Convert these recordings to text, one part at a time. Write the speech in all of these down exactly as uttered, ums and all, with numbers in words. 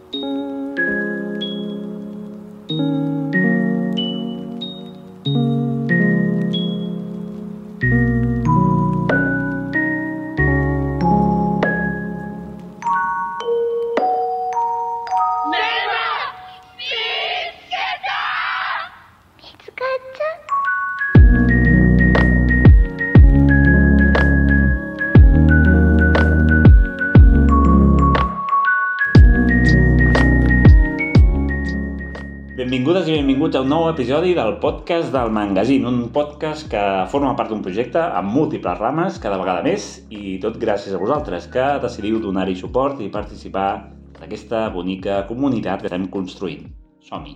Benvingudes i benvinguts a un nou episodi del podcast del Mangazín, un podcast que forma part d'un projecte amb múltiples rames, cada vegada més, i tot gràcies a vosaltres, que decidiu donar-hi suport i participar d'aquesta bonica comunitat que estem construint. Som-hi!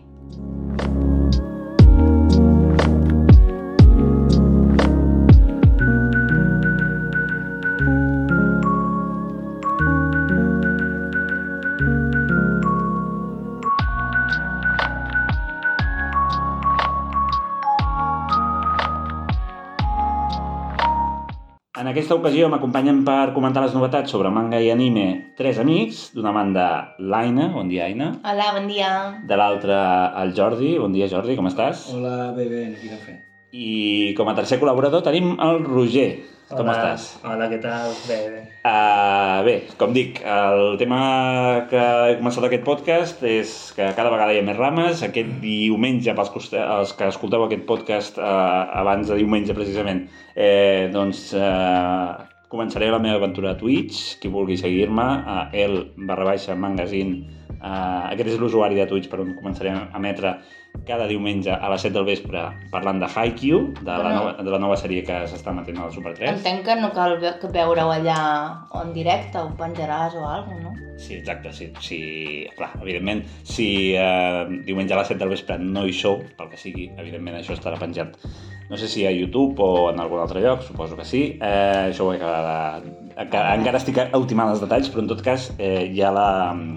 En aquesta ocasió m'acompanyen per comentar les novetats sobre manga i anime tres amics. D'una banda, l'Aina. Bon dia, Aina. Hola, bon dia. De l'altra, el Jordi. Bon dia, Jordi, com estàs? Hola, bé, bé, quina fe. I com a tercer col·laborador tenim el Roger. Hola. Com estàs? Hola, què tal? Bé, bé. Uh, bé, com dic, el tema que he començat aquest podcast és que cada vegada hi ha més rames. Aquest diumenge, pels els que escolteu aquest podcast uh, abans de diumenge precisament, eh, doncs uh, començaré la meva aventura a Twitch. Qui vulgui seguir-me, a el barra baixa magazine. Uh, aquest és l'usuari de Twitch per on començaré a emetre cada diumenge a les set del vespre parlant de Haikyuu, de, bueno, la, nova, de la nova sèrie que s'està emetent a la Super tres. Entenc que no cal ve que veure-ho allà en directe, ho penjaràs o alguna cosa, no? Sí, exacte, sí. sí. Clar, evidentment, si eh, diumenge a les set del vespre no hi sou, pel que sigui, evidentment això estarà penjat. No sé si a YouTube o en algun altre lloc, suposo que sí. Eh, això ho he acabat de... Encara estic ultimant els detalls, però en tot cas eh, hi ha la...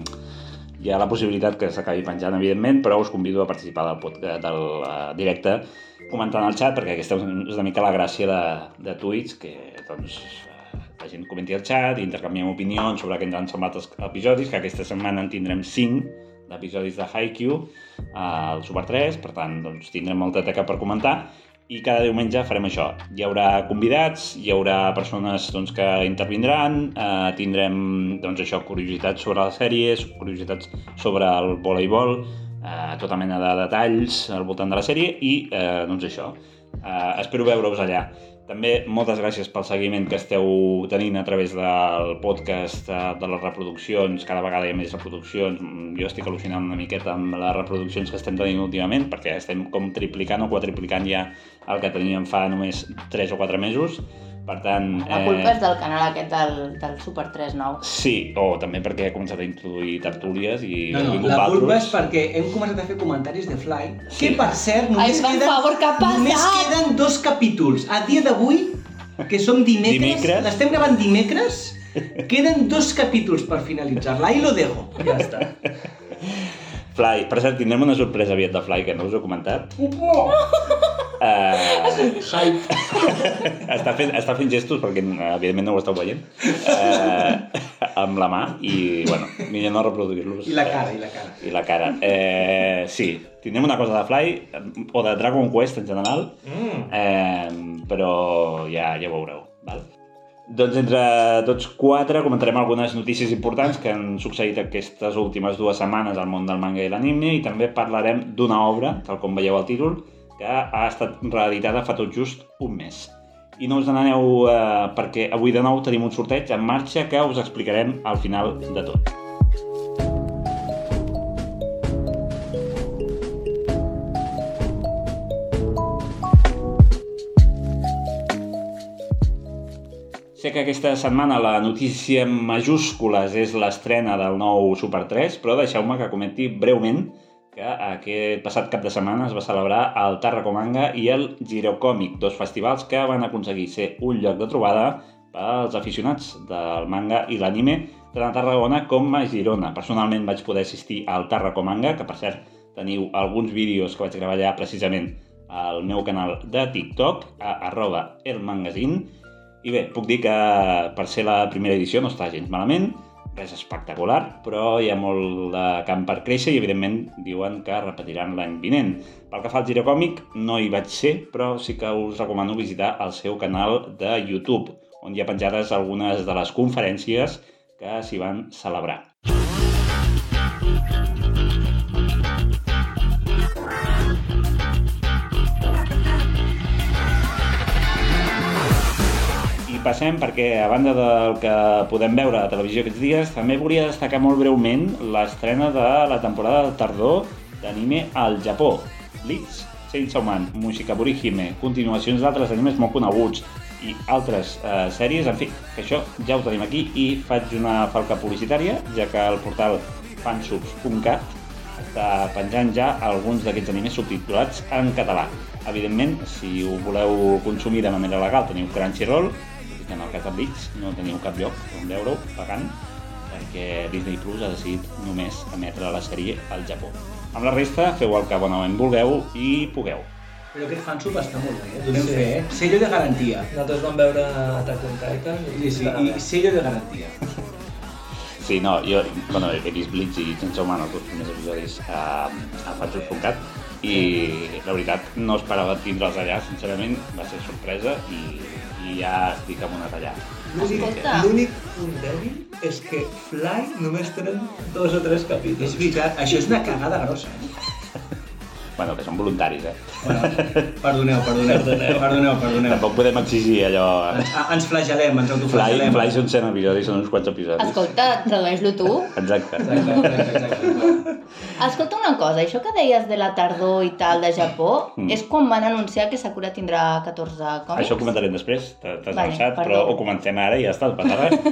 Hi ha la possibilitat que s'acabi penjant, evidentment, però us convido a participar del, podcast, del uh, directe comentant al xat, perquè aquesta és una mica la gràcia de, de Twitch, que doncs, la gent comenti al xat i intercanviem opinions sobre què ens han semblat els episodis, que aquesta setmana en tindrem cinc d'episodis de Haikyuu al Super tres, per tant doncs, tindrem molta teca per comentar. I cada diumenge farem això. Hi haurà convidats, hi haurà persones doncs, que intervindran, eh, tindrem doncs, això, curiositats sobre les sèries, curiositats sobre el voleibol, eh, tota mena de detalls al voltant de la sèrie i eh, doncs això. Eh, espero veure-us allà. També moltes gràcies pel seguiment que esteu tenint a través del podcast, de les reproduccions. Cada vegada hi ha més reproduccions. Jo estic al·lucinant una miqueta amb les reproduccions que estem tenint últimament, perquè estem com triplicant o quadriplicant ja el que teníem fa només tres o quatre mesos. Per tant... La culpa eh... és del canal aquest del, del Super tres nou. Sí, o també perquè he començat a introduir tertúlies i... No, no, la culpa culpa és perquè hem començat a fer comentaris de Fly, sí. Que per cert només, Ai, queden, favor, només queden dos capítols. A dia d'avui, que som dimecres, dimecres. l'estem gravant dimecres, queden dos capítols per finalitzar-la i lo dejo. Ja està. Fly, per cert, tindrem una sorpresa aviat de Fly que no us he comentat. Oh! Uh, Hype. està, fent, està fent gestos perquè evidentment no ho esteu veient uh, amb la mà i bueno, millor no reproduir-los. I la cara, i la cara. I la cara. Eh, sí, tindrem una cosa de Fly o de Dragon Quest en general, mm. eh, però ja, ja ho veureu. Val? Doncs entre tots quatre comentarem algunes notícies importants que han succeït aquestes últimes dues setmanes al món del manga i l'anime i també parlarem d'una obra, tal com veieu al títol, que ha estat reeditada fa tot just un mes. I no us n'aneu eh, perquè avui de nou tenim un sorteig en marxa que us explicarem al final de tot. Sé que aquesta setmana la notícia en majúscules és l'estrena del nou Super tres, però deixeu-me que comenti breument que aquest passat cap de setmana es va celebrar el Tàrraco Manga i el Girocòmic, dos festivals que van aconseguir ser un lloc de trobada pels aficionats del manga i l'anime tant a Tarragona com a Girona. Personalment vaig poder assistir al Tàrraco Manga, que per cert teniu alguns vídeos que vaig gravar allà precisament al meu canal de TikTok, a arroba elmangazine. I bé, puc dir que per ser la primera edició no està gens malament. res espectacular, però hi ha molt de camp per créixer i, evidentment, diuen que repetiran l'any vinent. Pel que fa al Girocòmic, no hi vaig ser, però sí que us recomano visitar el seu canal de YouTube, on hi ha penjades algunes de les conferències que s'hi van celebrar. Passem perquè, a banda del que podem veure a televisió aquests dies, també volia destacar molt breument l'estrena de la temporada de tardor d'anime al Japó. Bleach, Chainsaw Man, Mushikaburi Hime, continuacions d'altres animes molt coneguts i altres eh, sèries, en fi, que això ja ho tenim aquí i faig una falca publicitària, ja que el portal fansubs punt cat està penjant ja alguns d'aquests animes subtitulats en català. Evidentment, si ho voleu consumir de manera legal, teniu Crunchyroll, que en el cas de Bleach no teniu cap lloc on veure-ho pagant, perquè Disney Plus ha decidit només emetre la sèrie al Japó. Amb la resta, feu el que bonament vulgueu i pugueu. Però aquest fansub està molt bé, eh? Donem sí. fe, eh? Sello de garantia. Nosaltres vam veure Attack on Titan i... Sí, sí, i sello de garantia. Sí, no, jo bueno, he vist Bleach i Chainsaw Man, els dos primers episodis a, a fansubs punt cat, i la veritat no esperava tindre'ls allà, sincerament, va ser sorpresa i, i ja estic amb una tallada. L'únic punt dèbil és que Fly només tenen dos o tres capítols. És veritat, això és una cagada grossa. Bueno, que són voluntaris, eh? Bueno, perdoneu, perdoneu, perdoneu, perdoneu. Tampoc podem exigir allò... Ens, ens flagelem, ens autoflagelem. Fly, Fly són cent episodis, són uns quants episodis. Escolta, tradueix-lo tu. Exacte. Exacte, exacte. Escolta una cosa, això que deies de la tardor i tal de Japó, mm. és quan van anunciar que Sakura tindrà catorze còmics? Això ho comentarem després, t'has vale, avançat, però ho comencem ara i ja està, passa res.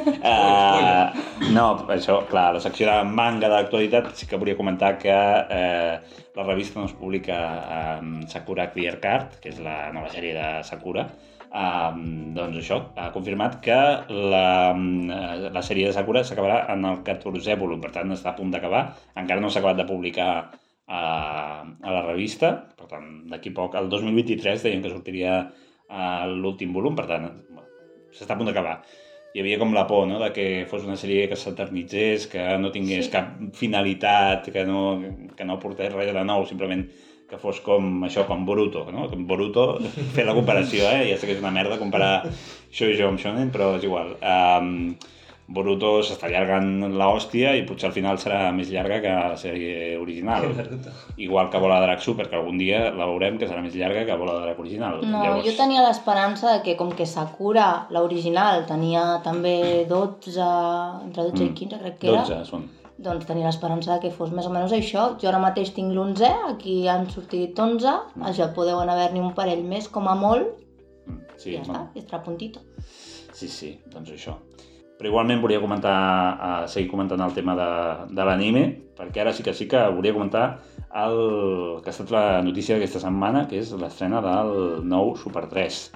uh, no, això, clar, la secció de manga d'actualitat sí que volia comentar que uh, la revista no es publica um, Sakura Clear Card, que és la nova sèrie de Sakura. Um, doncs això, ha confirmat que la, la sèrie de Sakura s'acabarà en el catorzè volum, per tant està a punt d'acabar, encara no s'ha acabat de publicar a, a la revista, per tant d'aquí poc, el dos mil vint-i-tres deien que sortiria uh, l'últim volum, per tant s'està a punt d'acabar. Hi havia com la por, no?, de que fos una sèrie que s'eternitzés, que no tingués sí. cap finalitat, que no, que no aportés res de nou, simplement que fos com això, com Boruto, no? Com Boruto, fer la comparació, eh? Ja sé que és una merda comparar shoujo amb shonen, però és igual. Um, Boruto s'està allargant l'hòstia i potser al final serà més llarga que la sèrie original. Igual que Bola de Drac Super, que algun dia la veurem que serà més llarga que Bola de Drac original. No, Llavors... jo tenia l'esperança de que com que Sakura, l'original, tenia també dotze, entre dotze mm. i quinze crec que era. dotze són. Doncs tenia l'esperança que fos més o menys això. Jo ara mateix tinc l'onzè, aquí han sortit onze, mm. al Japó deuen haver-n'hi un parell més, com a molt, mm. sí, i ja bueno. està, estarà a puntito. Sí, sí, doncs això. Però igualment volia comentar, uh, seguir comentant el tema de, de l'anime, perquè ara sí que sí que volia comentar el que ha estat la notícia d'aquesta setmana, que és l'estrena del nou Super tres.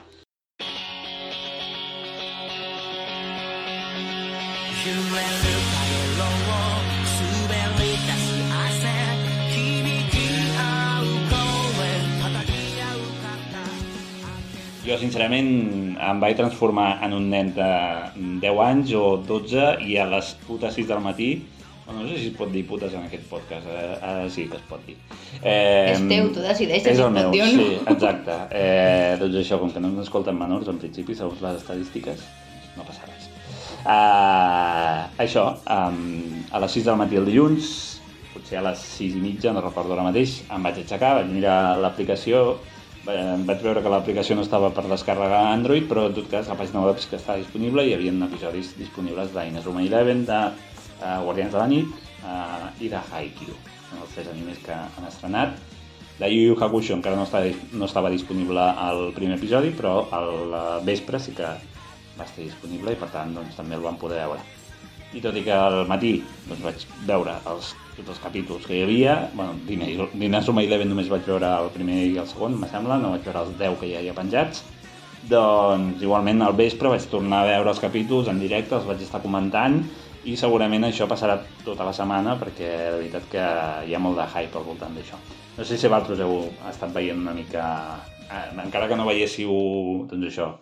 Jo, sincerament, em vaig transformar en un nen de deu anys o dotze i a les putes sis del matí, bueno, no sé si es pot dir putes en aquest podcast, eh, eh, sí que es pot dir. Eh, és teu, tu decideixes si es pot dir o no. Sí, exacte. Eh, doncs això, com que no ens escolten menors, en principi, segons les estadístiques, no passa res. Eh, això, um, a les sis del matí el dilluns, potser a les sis i mitja, no recordo ara mateix, em vaig aixecar, vaig mirar l'aplicació, em vaig veure que l'aplicació no estava per descàrrega a Android, però en tot cas la pàgina web que estava disponible i hi havia episodis disponibles d'Inazuma Eleven, de uh, Guardians de la Nit uh, i de Haikyuu. Són els tres animes que han estrenat. De Yu Yu Hakusho encara no estava, no estava disponible al primer episodi, però al vespre sí que va estar disponible i per tant doncs, també el vam poder veure. I tot i que al matí doncs, vaig veure els, tots els capítols que hi havia, bueno, d'Inazuma Eleven només vaig veure el primer i el segon, me sembla, no vaig veure els deu que hi havia penjats, doncs igualment al vespre vaig tornar a veure els capítols en directe, els vaig estar comentant i segurament això passarà tota la setmana perquè la veritat que hi ha molt de hype al voltant d'això. No sé si vosaltres heu estat veient una mica, eh, encara que no veiéssiu doncs això,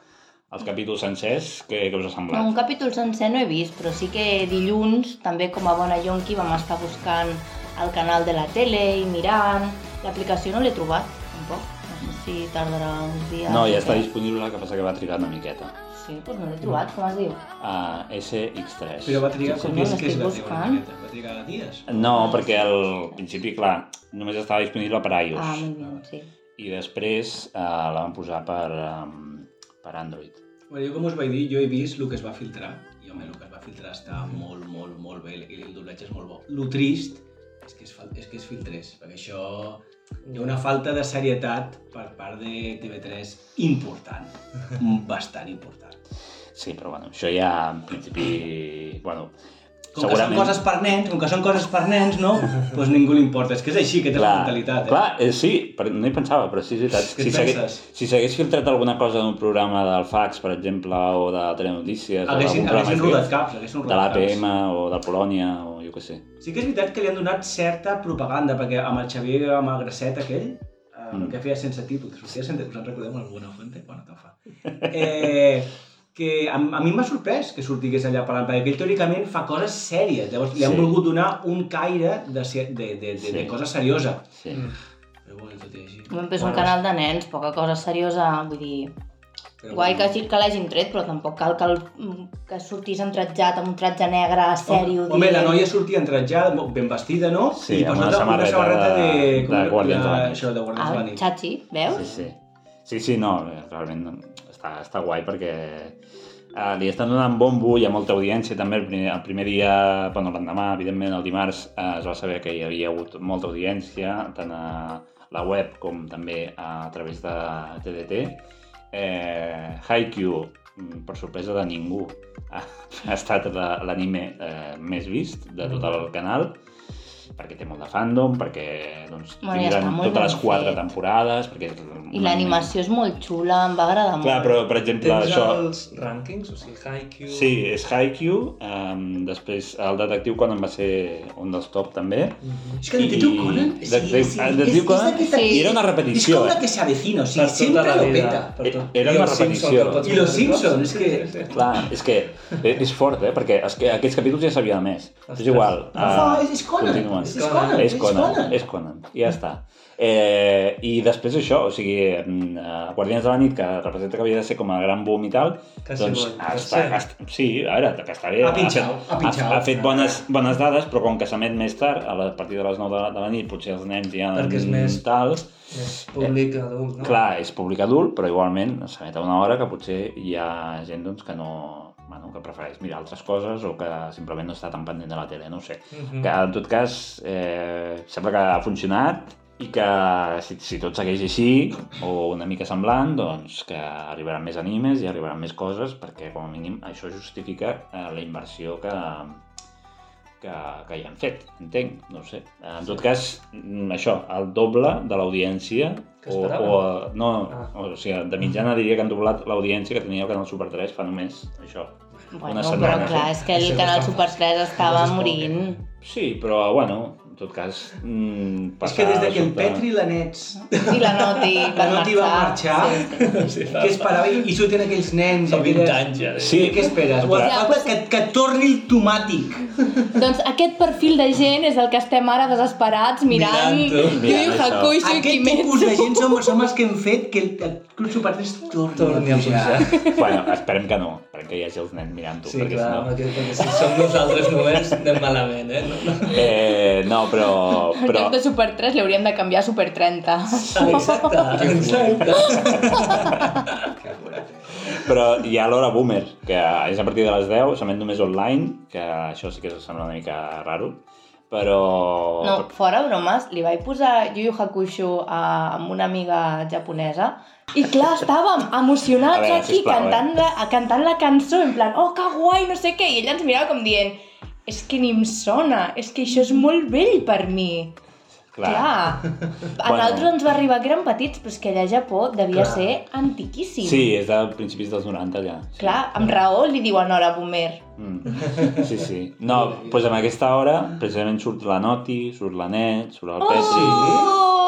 Els capítols sencers, què, què us ha semblat? No, un capítol sencer no he vist, però sí que dilluns, també com a bona yonqui, vam estar buscant el canal de la tele i mirant. L'aplicació no l'he trobat, tampoc. No sé si tardarà uns dies. No, ja està disponible, el que passa que va trigar una miqueta. Sí, doncs no l'he trobat, com es diu? Uh, S X tres. Però va trigar Sí, com no, és que es va l'estic trigar una buscant. miqueta? Va trigar dies? No, perquè al principi, clar, només estava disponible per iOS. Ah, molt bé, sí. I després uh, la van posar per, um, per Android. Bueno, jo com us vaig dir, jo he vist el que es va filtrar, i home, el que es va filtrar està molt, molt, molt bé, i el doblatge és molt bo. Lo trist és que es, fa, és que es filtrés, perquè això hi ha una falta de serietat per part de T V tres important, bastant important. Sí, però bueno, això ja en principi... Bueno, Com que són coses per nens, com que són coses per nens, no? Doncs ningú li importa, és que és així, que té la mentalitat, eh? Clar, eh, sí, però no hi pensava, però sí, és veritat. Què Si et s'hagués, penses? si s'hagués filtrat alguna cosa d'un programa del Fax, per exemple, o de Telenotícies, o Haguessin, d'algun programa haguessin rodat caps, haguessin de rodat l'A P caps. M o del Polònia, o jo què sé. Sí que és veritat que li han donat certa propaganda, perquè amb el Xavier, amb el Grasset aquell, eh, Mm. que feia sense títol, que sortia sense títol, us en recordeu alguna fuente? Bueno, te'n fa. Eh, que a, a mi m'ha sorprès que sortigués allà parlant, perquè ell teòricament fa coses sèries, llavors li han Sí. volgut donar un caire de, se- de, de, de, Sí. de cosa seriosa. Sí. Però bueno, tot i així... Home, és un canal de nens, poca cosa seriosa, vull dir... Però Guai que, bueno. hagi- que l'hagin tret, però tampoc cal que, el, que sortís entratjat amb un tratge negre, sèrio, Home, la noia sortia entratjada, ben vestida, no? Sí, I amb per una sota samarreta samarreta de... de- com de Guàrdians de la Nit. Això, de Guàrdians de la Ah, Nit. Chachi, veus? Sí, sí. Sí, sí, no, realment està, està guai perquè uh, li estan donant bombo, hi ha molta audiència també. El primer, el primer dia, bueno, l'endemà, evidentment el dimarts, uh, es va saber que hi havia hagut molta audiència, tant a la web com també a través de T D T. Eh, Haikyuu, per sorpresa de ningú, ha, ha estat la- l'anime eh, més vist de tot el canal, perquè té molt de fandom, perquè doncs, Bueno, ja tindran està molt totes les ben quatre fet. temporades, perquè és I l'animació és molt xula, em va agradar molt. Clar, però per exemple Tens això... els rànquings? O sigui, Haikyuu... Sí, és Haikyuu, um, després el detectiu Conan va ser un dels top també. És que el detectiu Conan... I- de- de- el detectiu Conan Sí. era una És repetició. com la eh? que se avecina, o sigui, Per tota sempre la lo vida, peta. per tot. Era I una els repetició. Simpson, que pots I los veure Simpson, tots. és que- Sí, sí, sí. Clar, és que és fort, eh? Perquè és que aquests capítols ja s'havien emès. És Ostres. igual. No fa, eh, és, és Conan, continuen. és, és Conan, És Conan, és Conan, i ja està. Eh, I després això, o sigui, eh, Guardians de la Nit, que representa que havia de ser com a gran boom i tal, Que doncs sí, bo, està, que està, sí, a veure, que està bé, Ha pitjat, fet, ha pitjat. ha, ha fet bones, bones dades, però com que s'emet més tard, a, la, a partir de les nou de la, de la nit, potser els nens ja Perquè és més- tal, Més públic adult, no? clar, és públic adult, però igualment s'emet a una hora que potser hi ha gent doncs, que no, bueno, que prefereix mirar altres coses o que simplement no està tan pendent de la tele, no ho sé. Mhm. Que en tot cas eh, sembla que ha funcionat i que si, si tot segueix així o una mica semblant, doncs que arribaran més animes i arribaran més coses perquè com a mínim això justifica eh, la inversió que, que, que hi han fet, entenc, no ho sé. En tot cas, mm, això, el doble de l'audiència Que o, esperàvem. o, no, Ah. o sigui, de mitjana diria que han doblat l'audiència que tenia el Canal Super tres fa només això. Bueno, una però setmana. clar, és que el Això no canal està Super fàcil. tres estava Això és morint. Sí, però bueno, en tot cas... Mm, És que des de que el sota- Petri i la Nets I la Noti la van Noti va marxar. marxar, Sí, sí. Sí, que esperava i, i surten aquells nens... Fa i vint aquelles- anys ja. eh? Sí. I què esperes? Però- Ja, falta que, que torni el tomàtic. Doncs aquest perfil de gent és el que estem ara desesperats mirant Mirant-ho. Yu Yu Mirant això. Hakusho i Aquest tipus de Kimetsu. gent som, som els que hem fet que el, el Club Super tres torni, Torni a pujar. Bueno, esperem que no, esperem que hi hagi els nens mirant-ho, Sí, perquè clar, si no... perquè, perquè si som nosaltres només anem malament, eh? No, no. Eh, no, però... En però... lloc de Super tres li hauríem de canviar a Super trenta. Ah, exacte, exacte. Però hi ha l'hora boomer, que és a partir de les deu, s'emet només online, que això sí que sembla una mica raro, però... No, fora bromes, li vaig posar Yu Yu Hakusho a, amb una amiga japonesa i clar, estàvem emocionats A veure, aquí sisplau, cantant, la, cantant la cançó, en plan, oh, que guai, no sé què, i ella ens mirava com dient, és que ni em sona, és que això és molt vell per mi. Clar. Clar. A Bueno. nosaltres ens va arribar que eren petits, però és que allà a Japó devia Clar. ser antiquíssim. Sí, és de principis dels noranta ja. Sí. Clar, amb raó li diuen hora boomer. Mm. Sí, sí. No, doncs amb aquesta hora precisament surt la Noti, surt la Net, surt el Oh! Petri...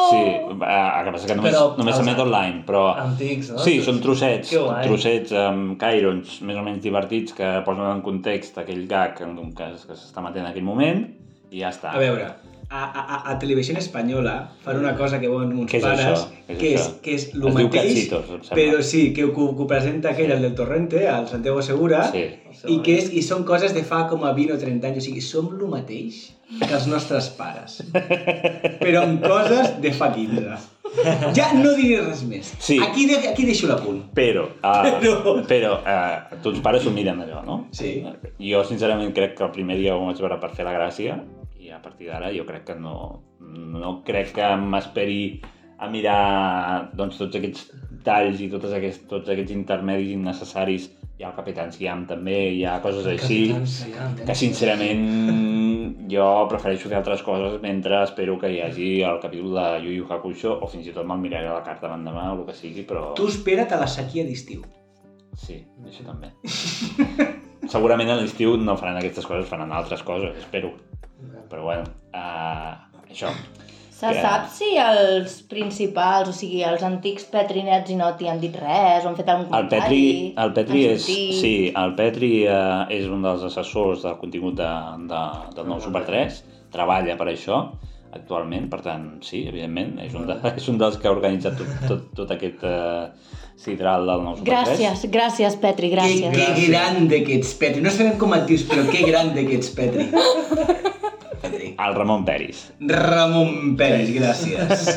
Sí, el que passa que només, Però només els s'emet online, però... Antics, no? Sí, són trossets, Que guai. trossets amb cairons més o menys divertits que posen en context aquell gag que, que s'està matent en aquell moment i ja està. A veure, a, a, a Televisió Espanyola fan una cosa que veuen uns Què és pares, això? Què és que, és, això? que és Es el diu mateix, Cachitos, em sembla. però sí, que ho, ho presenta aquell, el del Torrente, el Santiago Segura, Sí. i, que és, i són coses de fa com a vint o trenta anys, o sigui, som el mateix que els nostres pares, però amb coses de fa quinze. Ja no diré res més. Sí. Aquí, de, aquí deixo l'apunt. Però, uh, Però- però uh, tots pares s'ho miren allò, no? Sí. Jo, sincerament, crec que el primer dia ho vaig veure per fer la gràcia i a partir d'ara jo crec que no, no crec que m'esperi a mirar doncs, tots aquests talls i tots aquests, tots aquests intermedis innecessaris. Hi ha el Capitán Siam també, hi ha coses així, que sincerament jo prefereixo fer altres coses mentre espero que hi hagi el capítol de Yu Yu Hakusho o fins i tot me'l miraré a la carta l'endemà o el que sigui, però... Tu espera't a la sequia d'estiu. Sí, això també. Segurament a l'estiu no faran aquestes coses, faran altres coses, espero. Però bueno, uh, això. Se Que- sap si els principals, o sigui, els antics Petrinets i no t'hi han dit res, o han fet algun El Petri, comentari? el Petri han és, sortit? sí, el Petri uh, és un dels assessors del contingut de, de, del nou Super tres, treballa per això actualment, per tant, sí, evidentment, és un, de, és un dels que ha organitzat tot, tot, tot aquest uh, sidral del nou Super tres. Gràcies, gràcies, Petri, Que, gràcies. que grande que ets, Petri. No sabem com et dius, però que grande que ets, Petri. Petri. El Ramon Peris. Ramon Peris, gràcies.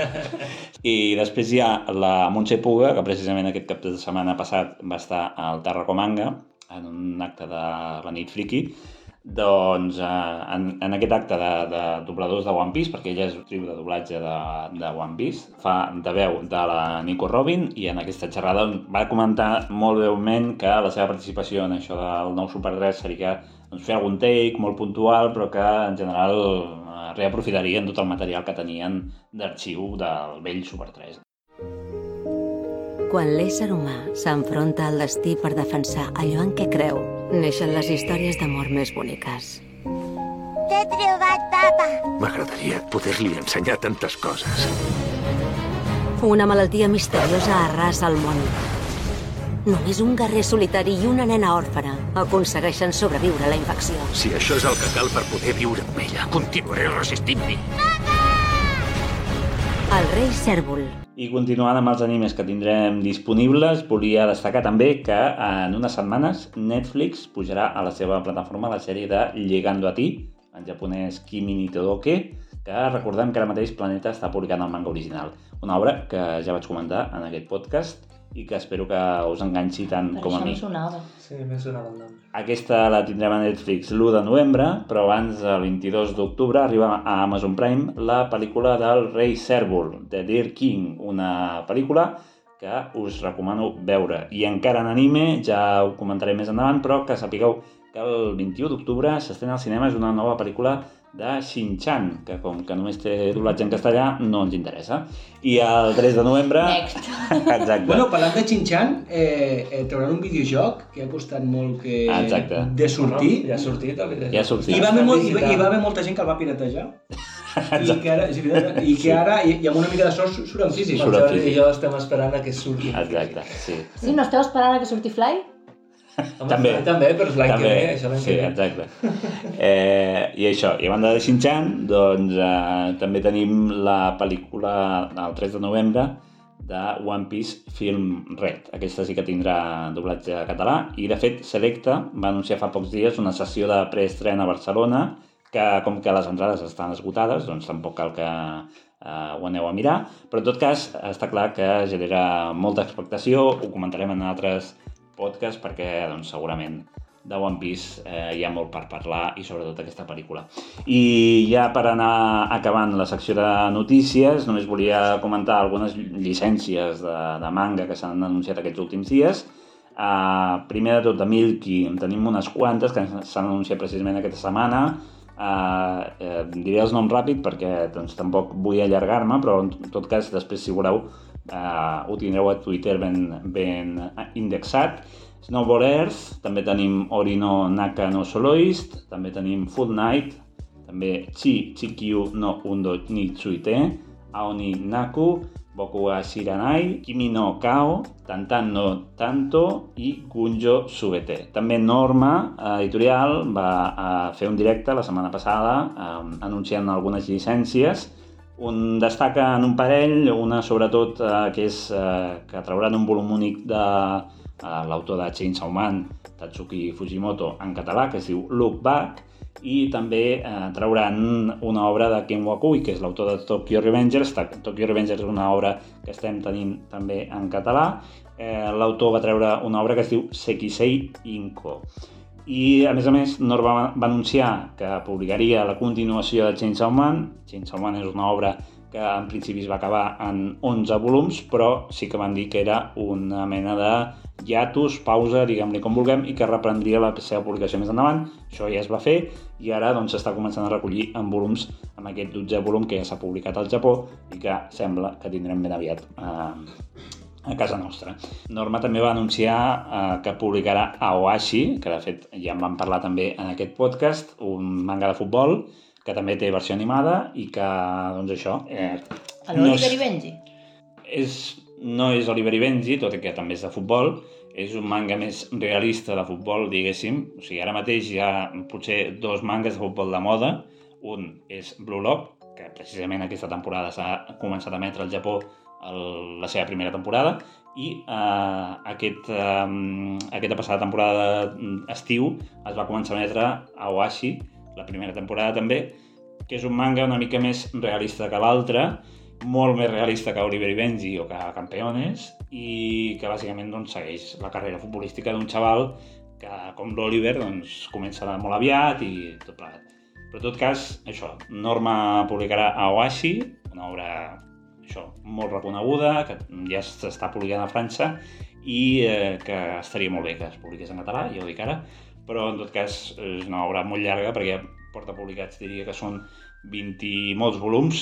I després hi ha la Montse Puga, que precisament aquest cap de setmana passat va estar al Tarracomanga, en un acte de la nit friki. Doncs eh, en, en aquest acte de, de dobladors de One Piece, perquè ella és actriu de doblatge de, de One Piece, fa de veu de la Nico Robin, i en aquesta xerrada va comentar molt breument que la seva participació en això del nou Super tres seria doncs, fer algun take molt puntual, però que en general eh, reaprofitarien tot el material que tenien d'arxiu del vell Super tres. Quan l'ésser humà s'enfronta al destí per defensar allò en què creu, neixen les històries d'amor més boniques. T'he trobat, papa. M'agradaria poder-li ensenyar tantes coses. Una malaltia misteriosa arrasa el món. Només un guerrer solitari i una nena òrfena aconsegueixen sobreviure a la infecció. Si això és el que cal per poder viure amb ella, continuaré resistint-m'hi. El rei Cèrvol. I continuant amb els animes que tindrem disponibles, volia destacar també que en unes setmanes Netflix pujarà a la seva plataforma la sèrie de Llegando a ti, en japonès Kimi ni Todoke, que recordem que ara mateix Planeta està publicant el manga original. Una obra que ja vaig comentar en aquest podcast i que espero que us enganxi tant Per com a això mi. em sonava. Sí, m'he sonat el nom. Aquesta la tindrem a Netflix l'u de novembre, però abans, el vint-i-dos d'octubre, arriba a Amazon Prime la pel·lícula del rei Cèrvol, The Deer King, una pel·lícula que us recomano veure. I encara en anime, ja ho comentaré més endavant, però que sapigueu que el vint-i-u d'octubre s'estrena als cinemes una nova pel·lícula de Shin-Chan, que com que només té doblatge en castellà, no ens interessa. I el tres de novembre... Next. Exacte. Bueno, parlant de Shin-Chan, eh, eh, trauran un videojoc que ha costat molt que... Exacte. de sortir. No, ja ha sortit el videojoc. Ja ha sortit. I va, haver molt, i, va, Digital. I va haver molta gent que el va piratejar. I que ara, és evident, i que ara i, i amb una mica de sort surt en físic. surt El en Jordi físic. i jo estem esperant a que surti. Exacte, sí. Sí, no esteu esperant a que surti Fly? Home, També. També, però és l'any que També, ve, això l'any sí, que ve. exacte. Eh, I això, i a banda de Shin-Chan, doncs eh, també tenim la pel·lícula el tres de novembre de One Piece Film Red. Aquesta sí que tindrà doblatge català i, de fet, Selecta va anunciar fa pocs dies una sessió de preestrena a Barcelona que, com que les entrades estan esgotades, doncs tampoc cal que eh, ho aneu a mirar, però en tot cas està clar que genera molta expectació, ho comentarem en altres podcast perquè doncs, segurament de One Piece eh, hi ha molt per parlar i sobretot aquesta pel·lícula. I ja per anar acabant la secció de notícies, només volia comentar algunes llicències de, de manga que s'han anunciat aquests últims dies. Uh, primer de tot, de Milky, en tenim unes quantes que s'han anunciat precisament aquesta setmana. Uh, eh, diré els noms ràpid perquè doncs, tampoc vull allargar-me, però en tot cas després si voleu Uh, ho tindreu a Twitter ben, ben indexat. Snowball Earth, també tenim Orino Naka no Soloist, també tenim Full Night, també Chi Chikyu no Undo ni Tsuite, Aoni Naku, Boku wa Shiranai, Kimi no Kao, Tantan no Tanto i Gunjo Subete. També Norma Editorial va fer un directe la setmana passada eh, anunciant algunes llicències. Un destaca en un parell, una sobretot eh, que és eh, que trauran un volum únic de eh, l'autor de Chainsaw Man, Tatsuki Fujimoto, en català, que es diu Look Back, i també eh, trauran una obra de Ken Wakui, que és l'autor de Tokyo Revengers. Tokyo Revengers és una obra que estem tenint també en català. Eh, l'autor va treure una obra que es diu Sekisei Inko. I, a més a més, Norma va anunciar que publicaria la continuació de Chainsaw Man. Chainsaw Man és una obra que en principi es va acabar en onze volums, però sí que van dir que era una mena de hiatus, pausa, diguem-li com vulguem, i que reprendria la seva publicació més endavant. Això ja es va fer i ara doncs s'està començant a recollir en volums amb aquest dotzè volum que ja s'ha publicat al Japó i que sembla que tindrem ben aviat eh, a casa nostra. Norma també va anunciar eh, que publicarà Aoashi, que de fet ja en vam parlar també en aquest podcast, un manga de futbol que també té versió animada i que, doncs això... Eh, L'Oliver i Benji? És, no és Oliver i Benji, tot i que també és de futbol, és un manga més realista de futbol, diguéssim. O sigui, ara mateix hi ha potser dos mangas de futbol de moda. Un és Blue Lock, que precisament aquesta temporada s'ha començat a emetre al Japó el, la seva primera temporada, i eh, aquest, eh, aquesta passada temporada d'estiu es va començar a emetre Aoashi, la primera temporada també, que és un manga una mica més realista que l'altre, molt més realista que Oliver i Benji o que Campeones, i que bàsicament doncs, segueix la carrera futbolística d'un xaval que, com l'Oliver, doncs, comença molt aviat i tot plegat. Però en tot cas, això, Norma publicarà Aoashi, una obra això, molt reconeguda, que ja s'està publicant a França i eh, que estaria molt bé que es publiqués en català, ja ho dic ara, però en tot cas és una obra molt llarga perquè porta publicats, diria que són vint i molts volums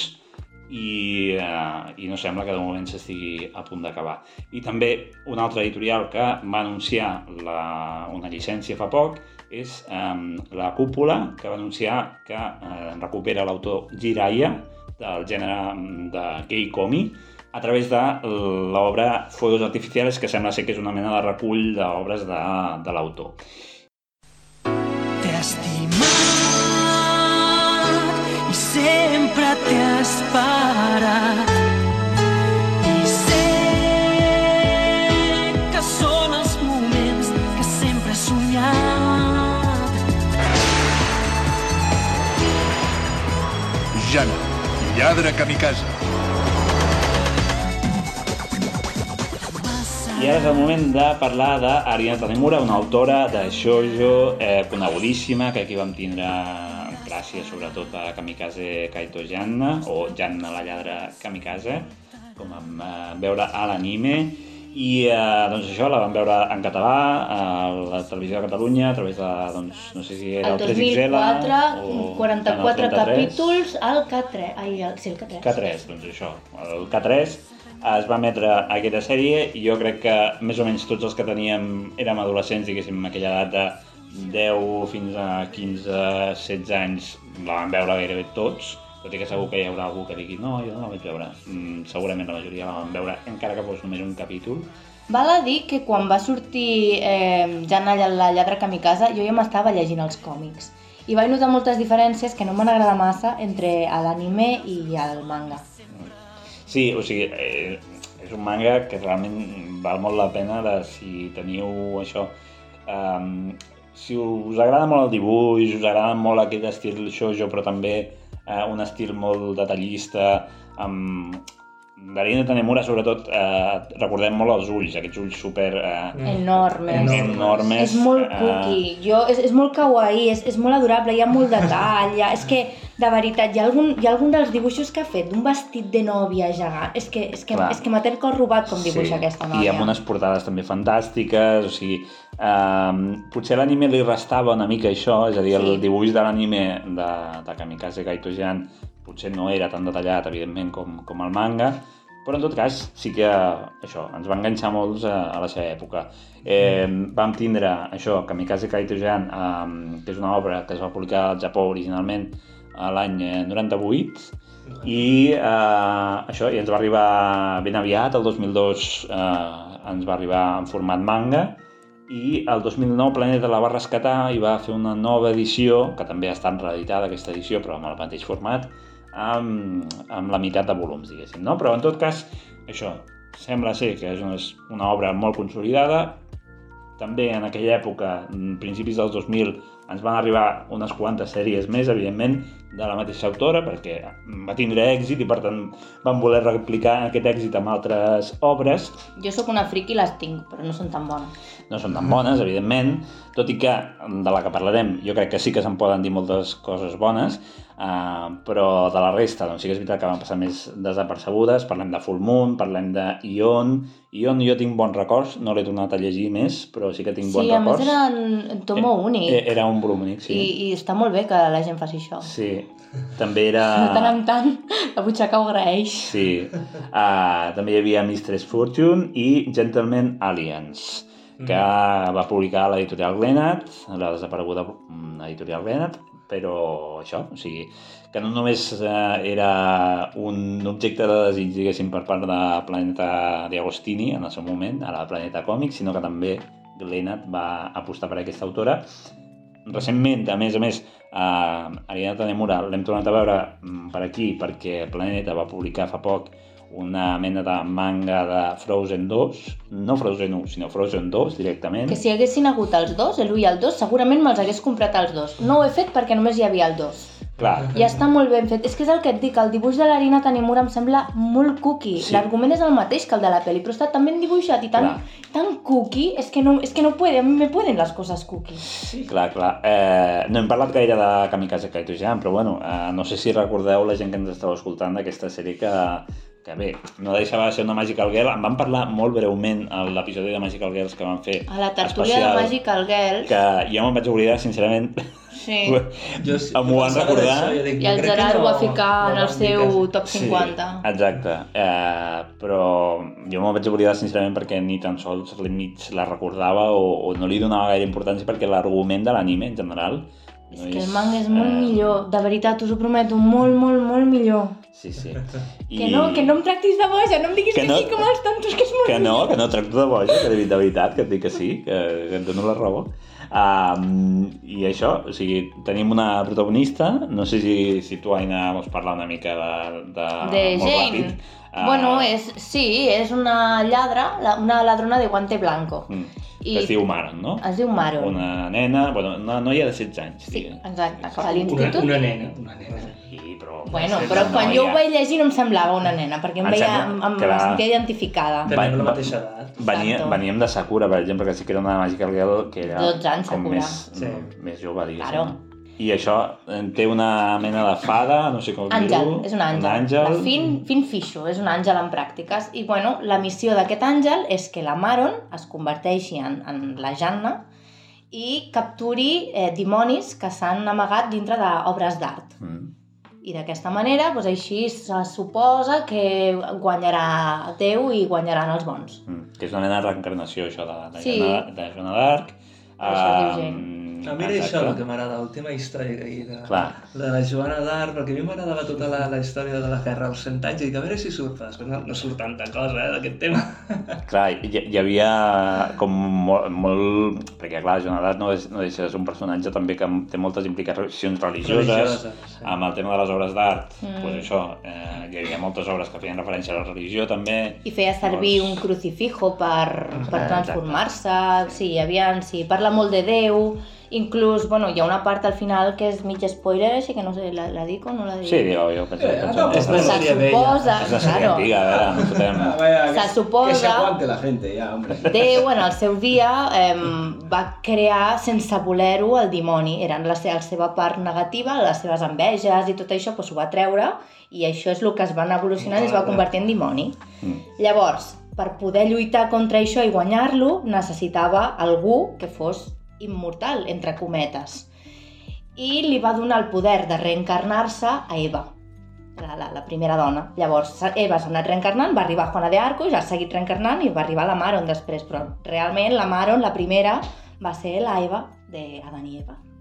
i, eh, i no sembla que de moment s'estigui a punt d'acabar. I també una altra editorial que va anunciar la, una llicència fa poc és eh, La Cúpula, que va anunciar que eh, recupera l'autor Jiraiya del gènere de Gay Komi a través de l'obra Fuegos Artificiales, que sembla ser que és una mena de recull d'obres de, de l'autor. Estimat i sempre t'he esperat i sé que són els moments que sempre he soñat. Jana, lladre kamikaze. I ara és el moment de parlar d'Ariane Tanemura, una autora de shoujo eh, conegudíssima, que aquí vam tindre gràcies sobretot a Kamikaze Kaito Janna, o Janna la lladre kamikaze, com vam eh, veure a l'anime. I eh, doncs això la vam veure en català a la televisió de Catalunya a través de, doncs, no sé si era el, el tres X L o quaranta-quatre capítols al K tres. Ai, el, sí, el K tres. K tres, doncs això, el K tres es va emetre aquesta sèrie i jo crec que més o menys tots els que teníem érem adolescents, diguéssim, en aquella edat de deu fins a quinze setze anys la vam veure gairebé tots, tot i que segur que hi haurà algú que digui no, jo no la vaig veure. Mm, segurament la majoria la vam veure, encara que fos només un capítol. Val a dir que quan va sortir eh, Janna la lladre kamikaze jo ja m'estava llegint els còmics i vaig notar moltes diferències que no m'han agradat massa entre l'anime i el manga. Sí, o sigui, eh, és un manga que realment val molt la pena de si teniu això. Um, si us agrada molt el dibuix, us agrada molt aquest estil shoujo, però també eh, un estil molt detallista, amb... D'Ariane Tanemura, sobretot, eh, recordem molt els ulls, aquests ulls super... Eh, enormes. enormes. És molt cookie, eh... jo, és, és molt kawaii, és, és molt adorable, hi ha molt detall, hi ha, és que, de veritat, hi ha algun, hi ha algun dels dibuixos que ha fet d'un vestit de nòvia gegant, és que, és que, és que m'ha té el cor robat com dibuixa sí. aquesta nòvia. I amb unes portades també fantàstiques, o sigui, eh, potser l'anime li restava una mica això, és a dir, el sí. dibuix de l'anime de, de Kamikaze Kaito Jan potser no era tan detallat, evidentment, com, com el manga, però en tot cas sí que això, ens va enganxar molts a, a la seva època. Eh, vam tindre això, Kamikaze Kaito Jan, eh, que és una obra que es va publicar al Japó originalment a l'any noranta-vuit, i eh, això i ens va arribar ben aviat, el dos mil dos eh, ens va arribar en format manga, i el dos mil nou Planeta la va rescatar i va fer una nova edició, que també ha estat reeditada aquesta edició, però amb el mateix format, amb, amb la meitat de volums, diguéssim, no? Però en tot cas, això, sembla ser que és una, una obra molt consolidada. També en aquella època, principis dels dos mil, ens van arribar unes quantes sèries més, evidentment, de la mateixa autora, perquè va tindre èxit i, per tant, van voler replicar aquest èxit amb altres obres. Jo sóc una friqui i les tinc, però no són tan bones. No són tan bones, evidentment, tot i que, de la que parlarem, jo crec que sí que se'n poden dir moltes coses bones, uh, però de la resta, doncs sí que és veritat que van passar més desapercebudes. Parlem de Full Moon, parlem de Ion. Ion jo tinc bons records, no l'he tornat a llegir més, però sí que tinc bons sí, records. Sí, a més era en tomo únic. Era un volum únic, sí. I, I està molt bé que la gent faci això. Sí, també era... De tant en tant, la butxaca ho agraeix. Sí, uh, també hi havia Mistress Fortune i Gentleman Alliance, que mm. va publicar l'editorial Glenat, la desapareguda editorial Glenat, però això, o sigui, que no només uh, era un objecte de desig, diguéssim, per part de Planeta de Agostini en el seu moment, ara Planeta Còmics, sinó que també Glenat va apostar per aquesta autora. Recentment, a més a més, uh, Ariana Tanemura l'hem tornat a veure per aquí perquè Planeta va publicar fa poc una mena de manga de Frozen dos, no Frozen u, sinó Frozen dos directament. Que si haguessin hagut els dos, l'u i el dos, segurament me'ls hagués comprat els dos. No ho he fet perquè només hi havia el dos. Clar. I està molt ben fet. És que és el que et dic, el dibuix de l'Ariana Tanemura em sembla molt cookie. Sí. L'argument és el mateix que el de la pel·li, però està tan ben dibuixat i tan, tan cookie, és que no, és que no puede, a mi me pueden les coses cookie. Sí. Clar, clar. Eh, no hem parlat gaire de Kamikaze Kaito-Jan, però bueno, eh, no sé si recordeu la gent que ens estava escoltant d'aquesta sèrie que, que bé, no deixava de ser una Magical Girl. En vam parlar molt breument a l'episodi de Magical Girls que van fer a la tertúlia especial, de Magical Girls, que jo me'n vaig oblidar, sincerament. Sí. Jo, em ho van recordar. Això, dic, i el Gerard ho va ficar no, en el seu que... top cinquanta. Sí, exacte. Eh, però jo m'ho vaig oblidar sincerament perquè ni tan sols mig la recordava o, o no li donava gaire importància, perquè l'argument de l'anime en general és no que és, el manga és molt eh... millor, de veritat, us ho prometo, molt, molt, molt millor. Sí, sí. I... Que no, que no em tractis de boja, no em diguis que, que no... sí com els tontos, que és molt que millor. No, que no tracto de boja, que de veritat, que et dic que sí, que, que et dono la raó. Um, I això, o sigui, tenim una protagonista, no sé si, si tu, Aina, vols parlar una mica de, de, de molt Jane. ràpid. Uh... Bueno, és, sí, és una lladra, una ladrona de guante blanco. Mm. I... Es diu Maron, no? Es diu Maron. Una nena, bueno, una noia de setze anys. Sí, diguem. Exacte, acaba a l'institut. Una, una nena, una nena. Sí, però... Bueno, però quan jo ho vaig llegir no em semblava una nena, perquè em, veia, em, em la... sentia identificada. Tenim la mateixa edat. Venia, veníem de Sakura, per exemple, que sí que era una Magical Girl que era dotze anys, com Sakura. més, sí. més jove, diguéssim. Claro. I això té una mena de fada, no sé com dir-ho. Àngel, és un àngel. Un àngel. La fin, fin Fisho, és un àngel en pràctiques. I bueno, la missió d'aquest àngel és que la Maron es converteixi en, en la Janna i capturi eh, dimonis que s'han amagat dintre d'obres d'art. Mm. I d'aquesta manera, doncs, així se suposa que guanyarà Déu i guanyaran els bons. Mm. Que és una mena de reencarnació, això, de, de, sí. Joana, de Joana d'Arc. Això um, diu gent. A mi era això el que m'agrada, el tema històric de, de la Joana d'Arc, perquè a mi m'agradava tota la, la història de la guerra als cent anys, i dic, a veure si surt, però després no, no surt tanta cosa eh, d'aquest tema. Clar, hi, hi havia com molt, molt... Perquè clar, Joana d'Arc no, no deixa de ser un personatge també que té moltes implicacions religioses, religioses sí. Amb el tema de les obres d'art, mm. doncs això, eh, hi havia moltes obres que feien referència a la religió també. I feia servir doncs... un crucifijo per, per transformar-se, sí, hi havia, sí, parla molt de Déu. Inclús, bueno, hi ha una part al final que és mig spoiler, així que no sé, la, la dic o no la dic? Sí, digue-ho, jo penso que... Eh, no, és una sèrie vella. És una sèrie antiga, a veure, no fotem... Se suposa... Que s'aguante la gente, ja, hombre. Déu, en el seu dia, eh, va crear, sense voler-ho, el dimoni. Eren la, la seva part negativa, les seves enveges i tot això, doncs ho va treure, i això és el que es va anar evolucionant i es va convertir en dimoni. Mm. Llavors, per poder lluitar contra això i guanyar-lo, necessitava algú que fos immortal, entre cometes. I li va donar el poder de reencarnar-se a Eva, la, la, la primera dona. Llavors, Eva s'ha anat reencarnant, va arribar Juana de Arco, ja ha seguit reencarnant i va arribar la Maron després, però realment la Maron, la primera, va ser la Eva d'Adam i Eva.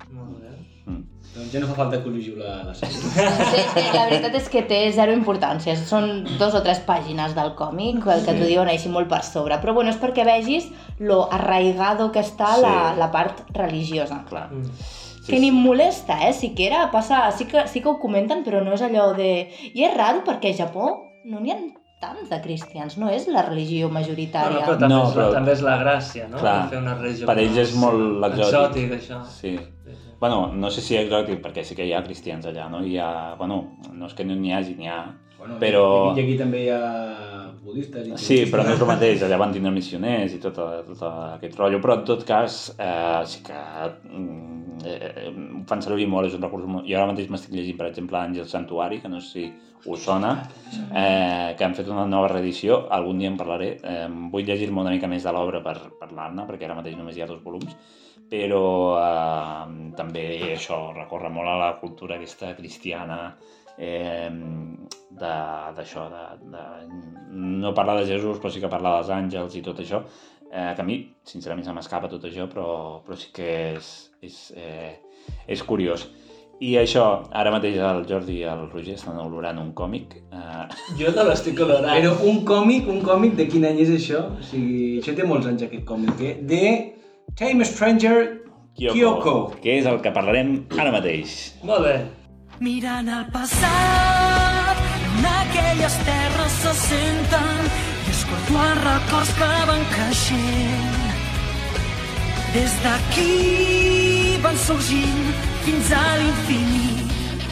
Molt bé. Mm. Doncs ja no fa falta que ho llegiu la, la sèrie. Sí, sí, la veritat és que té zero importància. Són dos o tres pàgines del còmic, el que t'ho diuen així molt per sobre. Però bueno, és perquè vegis lo arraigado que està Sí. la, la part religiosa. Clar. Mm. Sí, Que ni sí. em molesta, eh? Siquiera passa... Sí que, sí que ho comenten, però no és allò de... I és raro perquè a Japó no n'hi ha tants de cristians, no és la religió No, majoritària. no, però també, No, és, però- també és la gràcia, no? Clar, De fer una religió per ells és molt exòtic. exòtic, això. Sí. Bueno, no sé si exòtic, perquè sí que hi ha cristians allà, no? Hi ha... Bueno, no és que no n'hi hagi, n'hi ha... Bueno, Però- I aquí també hi ha budistes. I Sí, però no és el mateix, allà van tindre missioners i tot, tot aquest rotllo, però en tot cas eh, sí que mm, eh, ho fan servir molt, és un recurs molt... Jo ara mateix m'estic llegint, per exemple, Àngel Santuari, que no sé si us sona, eh, que han fet una nova reedició, algun dia en parlaré, eh, vull llegir-me una mica més de l'obra per parlar-ne, perquè ara mateix només hi ha dos volums, però eh, també això recorre molt a la cultura aquesta cristiana, eh, d'això, de, de, de no parlar de Jesús, però sí que parlar dels àngels i tot això, eh, que a mi, sincerament, se m'escapa tot això, però, però sí que és, és, eh, és curiós. I això, ara mateix el Jordi i el Roger estan olorant un còmic. Eh... Jo te l'estic colorant. Però un còmic, un còmic, de quin any és això? O sigui, això té molts anys, aquest còmic, eh? De Time Stranger Kyoko, Kyoko. que és el que parlarem ara mateix. Molt bé. Mirant al passat, en aquelles terres se senten i escolto els records que van creixent. Des d'aquí van sorgint fins a l'infinit.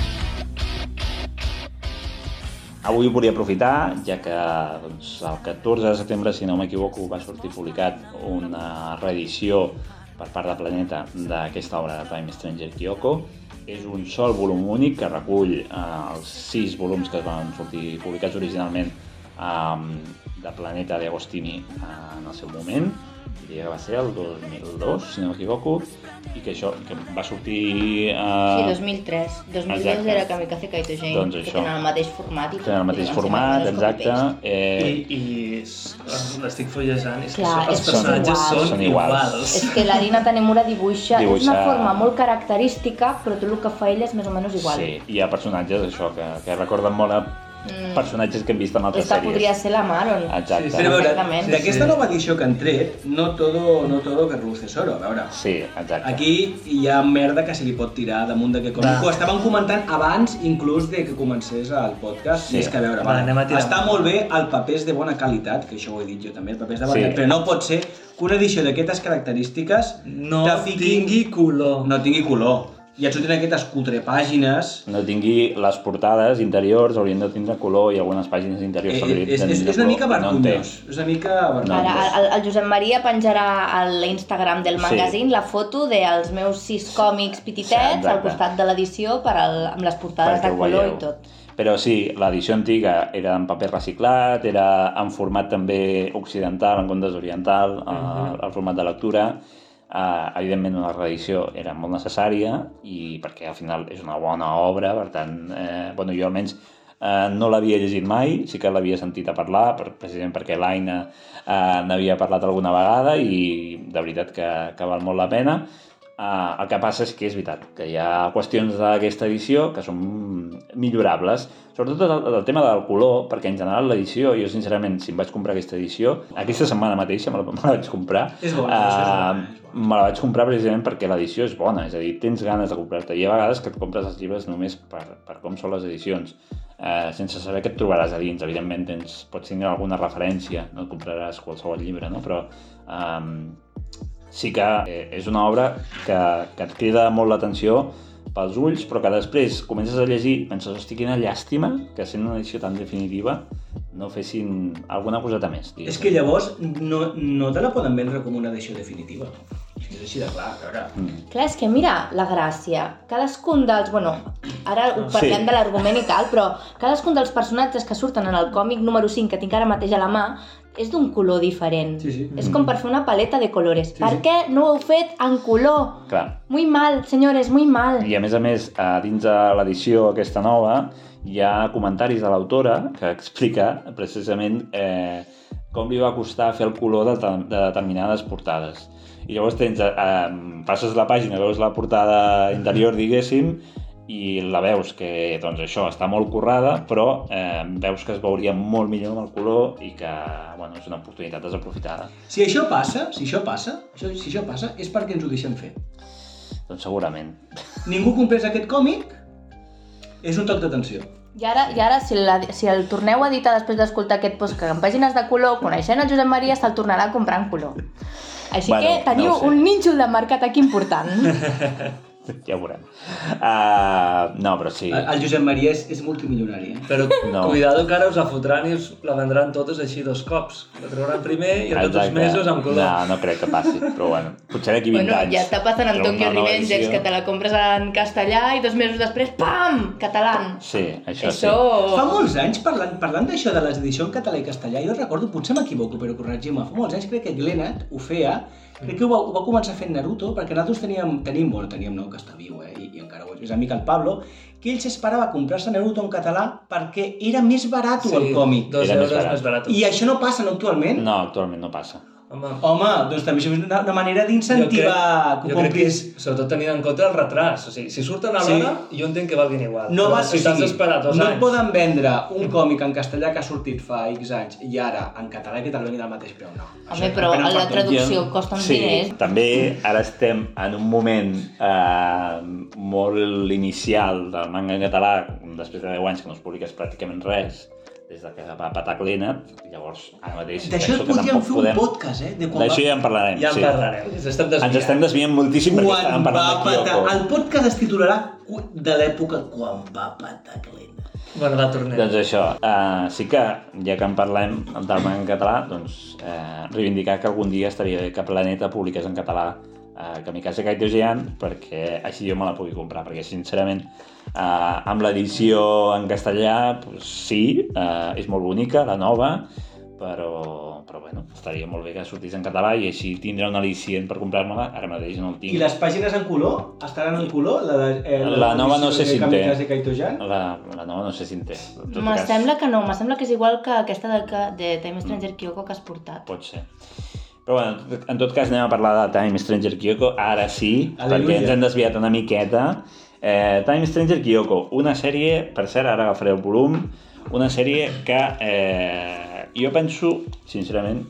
Avui volia aprofitar, ja que doncs, el catorze de setembre, si no m'equivoco, va sortir publicat una reedició per part de Planeta d'aquesta obra de Time Stranger Kyoko. És un sol volum únic que recull eh, els sis volums que van sortir publicats originalment eh, de Planeta de Agostini eh, en el seu moment, diria que va ser el dos mil dos, si no m'equivoco, i que això que va sortir... Eh... Sí, dos mil tres. dos mil dos Exacte. era Kamikaze Kaito Jane, Doncs que això. tenen el mateix format i tot. Tenen el mateix i van ser format, més o menys exacte. copy-paste. Eh... I, i s- l'estic fullejant, és que Clar, són- els és que personatges són són, Són iguals. iguals. És que la Rina Tanemura dibuixa, Dibuixa- és una forma molt característica, però tot el que fa ella és més o menys igual. Sí, hi ha personatges, això, que, que recorden molt a Mm. personatges que hem vist en altres Esta sèries. podria ser la Maron. Exacte. Sí, Però a veure, Exactament. d'aquesta Sí. nova edició que han tret, no todo, no todo que reluce oro. A veure, Sí, exacte. aquí hi ha merda que se li pot tirar damunt d'aquest còmic. Va. Ho estàvem comentant abans, inclús, de que comencés el podcast. Sí. I és que, a veure, Va, va, anem a tirar està endavant. molt bé, el paper és de bona qualitat, que això ho he dit jo també, el paper és de bona Sí. qualitat, però no pot ser que una edició d'aquestes característiques No te fiqui- tingui color. no tingui color. I et surtin aquestes cutrepàgines. No tingui les portades interiors, haurien de tindre color i algunes pàgines interiors Eh, haurien de és, és, tindre és una mica color. No en té. vergonyós. És una mica vergonyós. Ara, el, el Josep Maria penjarà a l'Instagram del Sí. magazine la foto dels meus sis còmics petitets Exacte. al costat de l'edició per al, amb les portades Perquè de ho color veieu. i tot. Però sí, l'edició antiga era en paper reciclat, era en format també occidental en comptes oriental, uh -huh. el, el format de lectura. Uh, evidentment una reedició era molt necessària i perquè al final és una bona obra, per tant, eh, bueno, jo almenys eh, no l'havia llegit mai, sí que l'havia sentit a parlar, per, precisament perquè l'Aina eh, n'havia parlat alguna vegada i de veritat que, que val molt la pena. Uh, el que passa és que és veritat, que hi ha qüestions d'aquesta edició que són millorables, sobretot el, el tema del color, perquè en general l'edició, jo sincerament, si em vaig comprar aquesta edició, aquesta setmana mateixa me la, me la vaig comprar, És bona, això és bona, és bona. me la vaig comprar precisament perquè l'edició és bona, és a dir, tens ganes de comprar-te. Hi ha vegades que et compres els llibres només per, per com són les edicions, eh, sense saber què et trobaràs a dins. Evidentment tens, pots tenir alguna referència, no et compraràs qualsevol llibre, no? Però eh, sí que eh, és una obra que, que et crida molt l'atenció pels ulls, però que després comences a llegir i penses, hosti, quina llàstima que sent una edició tan definitiva no fessin alguna coseta més. És que llavors no, no te la poden vendre com una edició definitiva. És que és així de clar, a veure. Mm. Clar, és que mira la gràcia. Cadascun dels... Bueno, ara ho parlem Sí. de l'argument i tal, però cadascun dels personatges que surten en el còmic número cinc, que tinc ara mateix a la mà, és d'un color diferent. Sí, sí. És com per fer una paleta de colores. Sí, per sí. què no ho heu fet en color? Clar. Muy mal, senyores, muy mal. I a més a més, a dins de l'edició aquesta nova, hi ha comentaris de l'autora que explica precisament eh, com li va costar fer el color de, de determinades portades. i llavors tens, eh, passes la pàgina, veus la portada interior, diguéssim, i la veus que, doncs això, està molt currada, però eh, veus que es veuria molt millor amb el color i que, bueno, és una oportunitat desaprofitada. Si això passa, si això passa, això, si això passa, és perquè ens ho deixem fer. Doncs segurament. Ningú comprés aquest còmic, és un toc d'atenció. I ara, i ara si, la, si el torneu a editar després d'escoltar aquest podcast en pàgines de color, coneixent el Josep Maria, se'l tornarà a comprar en color. Així bueno, que teniu no un nínxol de mercat aquí important. Ja ho veurem. Uh, no, però sí. El, el Josep Maria és, és multimilionari. Eh? Però no. Cuidado que ara us la fotran i us la vendran totes així dos cops. La trauran primer i en tots els mesos amb color. No, no crec que passi, però bueno, potser d'aquí vint bueno, anys. Ja està passant amb Tokyo Revengers, que te la compres en castellà i dos mesos després, pam, català. Sí, això, això... sí. Fa molts anys, parlant, parlant d'això de les edicions en català i castellà, jo recordo, potser m'equivoco, però corregim-me, fa molts anys crec que Glenat ho feia. Crec que ho va, ho va començar fent Naruto, perquè nosaltres teníem, tenim, bueno, teníem, no, que està viu, eh, i, i encara ho és amic el Pablo, que ell s'esperava comprar-se Naruto en català perquè era més barat sí, el còmic. Dos era euros més barat. més barat. I això no passa, no, actualment? No, actualment no passa. Home, Home doncs també això és una, una manera d'incentivar que ho compris. Jo crec que és, sobretot tenint en compte el retras. O sigui, si surten a l'hora, sí. jo entenc que valguin igual. No, va, si o t'has sigui, d'esperar dos no anys. No et poden vendre un còmic en castellà que ha sortit fa X anys i ara en català que te'l venguin al mateix preu. No. Home, però la traducció costa uns sí, diners. També ara estem en un moment eh, molt inicial del manga en català, després de deu anys que no es publiques pràcticament res, des que va patar Glenat, llavors ara mateix... D'això podríem fer un podem... podcast, eh? D'això ja en parlarem, ja en sí. parlarem. Ens estem desviant. Ens estem desviant moltíssim perquè quan estàvem parlant de Kyoko. El podcast es titularà de l'època quan va patar Glenat. Bueno, va, tornem. Doncs això, uh, sí que, ja que en parlem del manga en català, doncs eh, reivindicar que algun dia estaria bé que Planeta publiqués en català uh, Kamikaze Kaito Jean, perquè així jo me la pugui comprar, perquè sincerament uh, amb l'edició en castellà pues, sí, uh, és molt bonica, la nova, però, però bueno, estaria molt bé que sortís en català i així tindrà un al·licient per comprar-me-la, ara mateix no el tinc. I les pàgines en color? Estaran en color? La, de, eh, la, la nova no sé si en té. La, la nova no sé si en té. Me sembla que no, me sembla que és igual que aquesta de, de Time Stranger Kyoko que has portat. Pot ser. Però bueno, en tot cas anem a parlar de Time Stranger Kyoko, ara sí, Aleluia. Perquè ens hem desviat una miqueta. Eh, Time Stranger Kyoko, una sèrie, per cert, ara agafaré el volum, una sèrie que eh, jo penso, sincerament,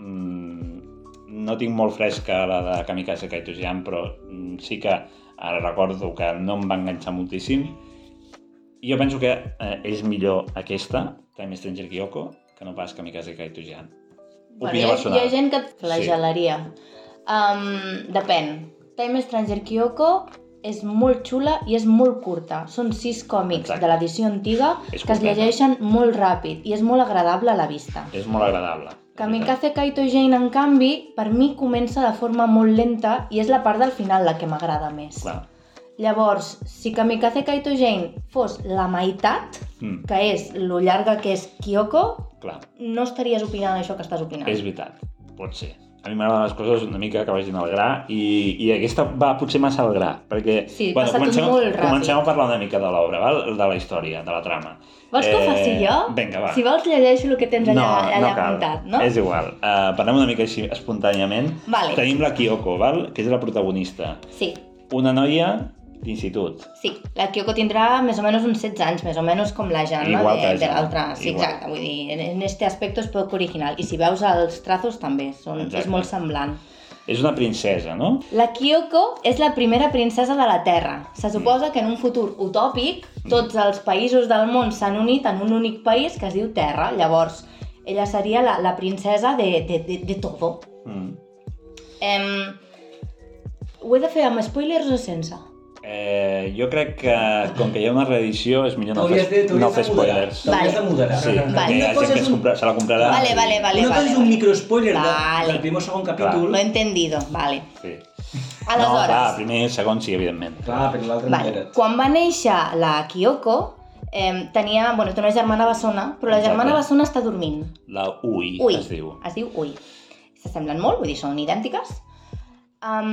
mmm, no tinc molt fresca la de Kamikaze Kaito Jean, però mm, sí que ara recordo que no em va enganxar moltíssim. Jo penso que eh, és millor aquesta, Time Stranger Kyoko, que no pas Kamikaze Kaito Jean. Bueno, hi, ha, hi ha gent que et flagelaria. Sí. Um, depèn. Time Stranger Kyoko és molt xula i és molt curta. Són sis còmics Exacte. De l'edició antiga és que es llegeixen molt ràpid i és molt agradable a la vista. És molt agradable. Kamikaze Kaito Jean, en canvi, per mi comença de forma molt lenta i és la part del final la que m'agrada més. Clar. Llavors, si Kamikaze Kaito Jean fos la meitat, mm. que és lo llarga que és Kyoko, Clar. No estaries opinant això que estàs opinant. És veritat, pot ser. A mi m'agraden les coses una mica que vagin al gra i, i aquesta va potser massa al gra, perquè sí, bueno, comencem, molt ràpid. Comencem a parlar una mica de l'obra, val? De la història, de la trama. Vols que ho eh, faci jo? Vinga, va. Si vols llegeixo el que tens allà, no, allà no cal. apuntat, no? És igual. Uh, parlem una mica així espontàniament. Vale. Tenim la Kyoko, val? Que és la protagonista. Sí. Una noia d'institut. Sí, la Kyoko tindrà més o menys uns setze anys, més o menys com la Jan, no? de, de l'altra. Sí, igual. Exacte, vull dir, en este aspecte és poc original. I si veus els trazos també, són, és molt semblant. És una princesa, no? La Kyoko és la primera princesa de la Terra. Se suposa que en un futur utòpic tots els països del món s'han unit en un únic país que es diu Terra. Llavors, ella seria la, la princesa de, de, de, de todo. Mm. Em, ho he de fer amb spoilers o sense? Eh, jo crec que, com que hi ha una reedició, és millor no fer, de, no fer spoilers. T'hauries de moderar. Sí, vale. Perquè hi ha gent que es compra, se la comprarà. Vale, vale, vale. No vale, és un vale. microspoiler vale. del primer o segon capítol. Lo he entendido, vale. Sí. Aleshores... No, clar, primer i segon sí, evidentment. Clar, però l'altre vale. no. Quan va néixer la Kyoko, eh, tenia, bueno, té una germana bessona, però la germana Exacte. Bessona està dormint. La Ui, Ui, es diu. es diu Ui. S'assemblen molt, vull dir, són idèntiques. Um,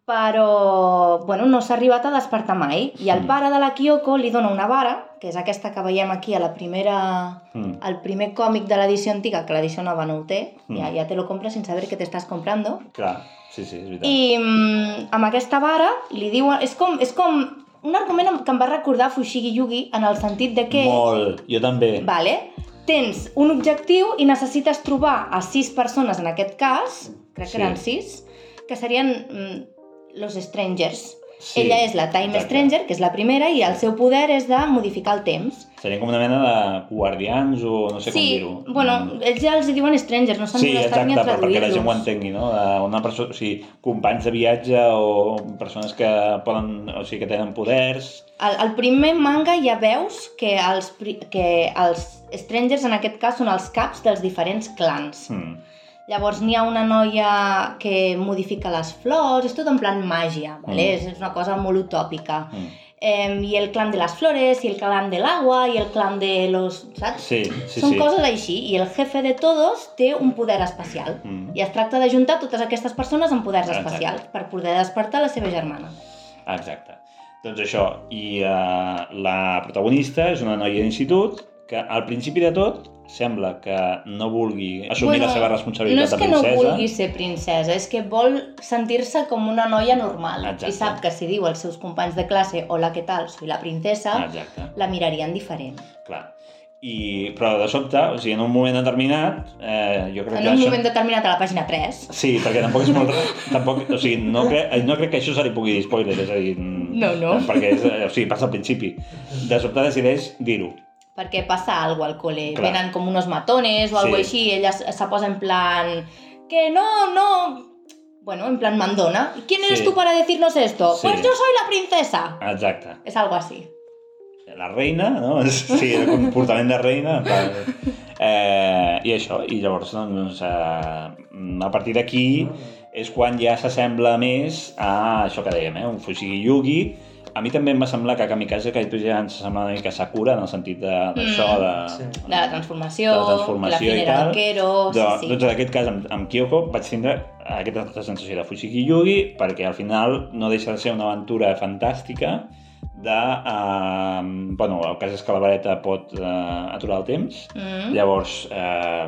però bueno, no s'ha arribat a despertar mai. I el pare de la Kyoko li dona una vara, que és aquesta que veiem aquí a la primera, mm. al primer còmic de l'edició antiga, que l'edició nova no ho té, mm. ja, ja te lo compres sin saber que t'estàs comprando. Clar, sí, sí, és veritat. I mm, amb aquesta vara li diuen... És com, és com un argument que em va recordar Fushigi Yugi en el sentit de que... Molt, jo també. Vale. Tens un objectiu i necessites trobar a sis persones, en aquest cas, crec que sí. eren sis, que serien mm, los Strangers. Sí, ella és la Time exacte. Stranger, que és la primera, i el seu poder és de modificar el temps. Serien com una mena de guardians o no sé sí, com dir-ho. Sí, bueno, mm. ells ja els diuen Strangers, no s'han sí, molestat ni a traduir-los. Sí, exacte, perquè la gent ho entengui, no? Una persona, o sigui, companys de viatge o persones que poden, o sigui, que tenen poders... Al, al primer manga ja veus que els, que els Strangers, en aquest cas, són els caps dels diferents clans. Mm. Llavors n'hi ha una noia que modifica les flors, és tot en plan màgia, ¿vale? Mm. És una cosa molt utòpica. Mm. Eh, I el clan de les flores, i el clan de l'agua, i el clan de los... saps? Sí, sí, Són sí. coses així, i el jefe de todos té un poder especial. Mm. I es tracta d'ajuntar totes aquestes persones amb poders Exacte. especials per poder despertar la seva germana. Exacte. Doncs això, i uh, la protagonista és una noia d'institut que al principi de tot sembla que no vulgui assumir bueno, la seva responsabilitat de princesa. No és que no vulgui ser princesa, és que vol sentir-se com una noia normal. Exacte. I sap que si diu als seus companys de classe hola, què tal, soy la princesa, Exacte. la mirarien diferent. Clar. I, però de sobte, o sigui, en un moment determinat... Eh, jo crec en que un això... moment determinat a la pàgina tres. Sí, perquè tampoc és molt... tampoc, o sigui, no, cre... no crec que això se li pugui dir spoiler, és a dir... No, no. Perquè és, o sigui, passa al principi. De sobte decideix dir-ho. Perquè passa algo al cole, Clar. Venen com unos matones o algo sí. així, ella se posa en plan... Que no, no... Bueno, en plan mandona. ¿Quién eres sí. tú para decirnos esto? Sí. Pues yo soy la princesa. Exacte. És algo así. La reina, no? Sí, el comportament de reina. Eh, I això, i llavors, doncs, eh, a partir d'aquí és quan ja s'assembla més a això que dèiem, eh? Un Fushigi Yugi. A mi també em va semblar que Kamikaze Kaitujian s'assemblava una mica a Sakura, en el sentit d'això, de, de, sí. de la transformació, de la transformació la i tal. Arquero, de, sí, sí. Doncs en aquest cas, amb, amb Kyoko, vaig tindre aquesta sensació de Fushigi Yugi, perquè al final no deixa de ser una aventura fantàstica de... Eh, bueno, el cas és que la vareta pot eh, aturar el temps, mm. llavors, eh,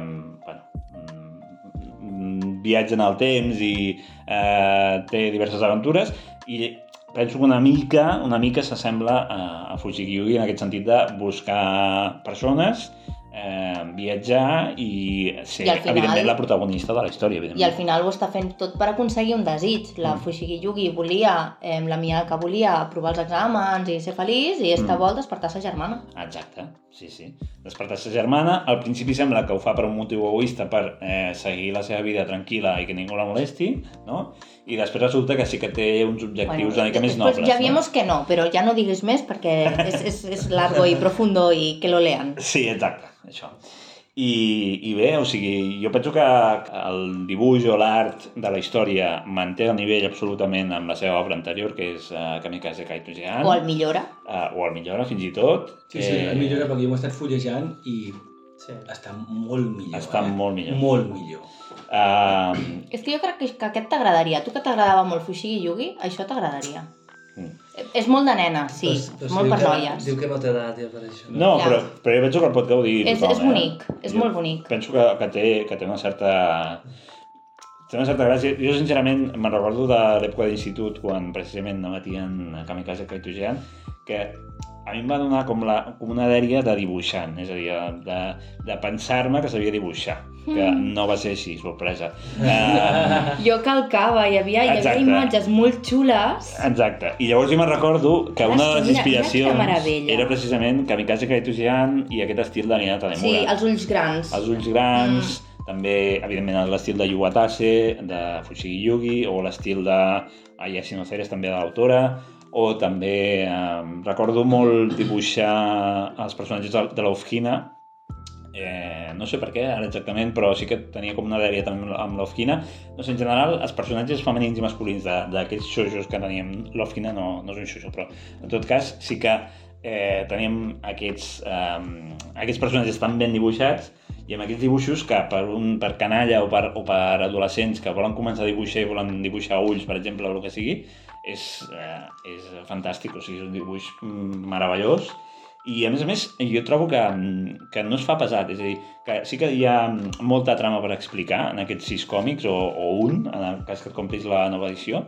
bueno, viatja en el temps i eh, té diverses aventures, i penso que una mica, una mica s'assembla a, a Fushigi Yugi en aquest sentit de buscar persones, eh, viatjar i ser, I final, evidentment, la protagonista de la història. I al final ho està fent tot per aconseguir un desig. La mm. Fushigi Yugi volia, eh, la Miyaka volia aprovar els exàmens i ser feliç, i esta mm. vol despertar sa germana. Exacte, sí, sí. Despertar sa germana, al principi sembla que ho fa per un motiu egoista, per eh, seguir la seva vida tranquil·la i que ningú la molesti, no? I després resulta que sí que té uns objectius bueno, una mica més nobles. Pues ya vimos no? que no, però ja no diguis més perquè és, és, és largo i profundo i que lo lean. Sí, exacte, això. I, I bé, o sigui, jo penso que el dibuix o l'art de la història manté el nivell absolutament amb la seva obra anterior, que és uh, Kamikaze Kaitujian. O el millora. Uh, o el millora, fins i tot. Sí, sí, el millora perquè jo m'he estat fullejant i sí. està molt millor. Està eh? molt millor. Molt millor. Uh... És que jo crec que, que aquest t'agradaria. Tu que t'agradava molt Fushigi Yugi, això t'agradaria. Mm. És molt de nena, sí, pues, pues molt per noies. Diu que no té edat ja per això. No, ja. però, però jo penso que el pot gaudir és, tothom. És bonic, eh? és jo molt bonic. Penso que, que, té, que té una certa... Té una certa gràcia. Jo, sincerament, me'n recordo de l'època d'institut, quan precisament emetien Kamikaze Kaitujian, que a mi em va donar com, la, com una dèria de dibuixant, és a dir, de, de pensar-me que sabia dibuixar, que mm. no va ser així, sorpresa. Uh... Jo calcava, hi havia, hi havia imatges molt xules. Exacte, i llavors jo me'n recordo que una de les inspiracions era precisament Kamikaze Kaitujian i aquest estil de Hinata Demura. Sí, els ulls grans. Els ulls grans, mm. també, evidentment, l'estil de Yuwatase, de Fushigi Yugi, o l'estil de Ayashi no Ceres, també de l'autora, o també eh, recordo molt dibuixar els personatges de, de l'Ofhina, eh, no sé per què ara exactament, però sí que tenia com una dèria també amb l'Ofhina. No sé, en general, els personatges femenins i masculins d'aquests shoujos que teníem, l'Ofhina no, no és un shoujo, però en tot cas sí que eh, teníem aquests, eh, aquests personatges tan ben dibuixats, i amb aquests dibuixos que per, un, per canalla o per, o per adolescents que volen començar a dibuixar i volen dibuixar ulls, per exemple, o el que sigui, és, eh, és fantàstic, o sigui, és un dibuix meravellós. I a més a més, jo trobo que, que no es fa pesat, és a dir, que sí que hi ha molta trama per explicar en aquests sis còmics, o, o un, en el cas que et compris la nova edició,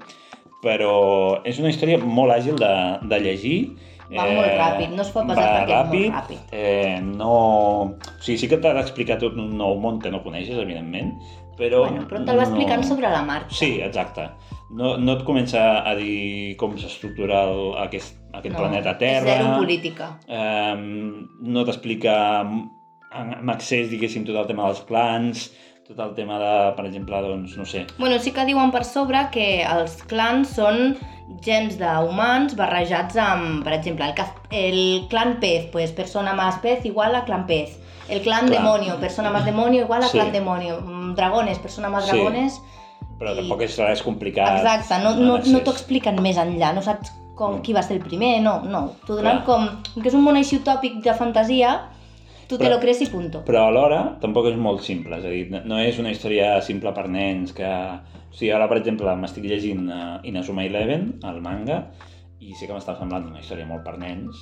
però és una història molt àgil de, de llegir. Va eh, molt ràpid, no es fa pesat perquè ràpid, és molt ràpid. Eh, no... O sigui, sí que t'ha d'explicar tot un nou món que no coneixes, evidentment, però... Bueno, però te'l va explicant no... sobre la marxa. Sí, exacte. No, no et comença a dir com s'estructura aquest, aquest no, planeta Terra. És zero política. Eh, no t'explica amb accés, diguéssim, tot el tema dels clans, tot el tema de, per exemple, doncs, no sé... Bueno, sí que diuen per sobre que els clans són gens d'humans barrejats amb, per exemple, el, el clan pez, pues persona más pez igual a clan pez. El clan Clar. demonio, persona más demonio igual a sí. clan demonio. Dragones, persona más dragones... Sí. Però i... tampoc és res complicat. Exacte, no, no, no t'ho expliquen més enllà, no saps com, qui va ser el primer, no, no. T'ho donen com, que és un món així utòpic de fantasia, tu però, te lo crees i punto. Però alhora tampoc és molt simple, és a dir, no és una història simple per nens que... O sigui, ara, per exemple, m'estic llegint uh, Inazuma Eleven, el manga, i sí que m'està semblant una història molt per nens,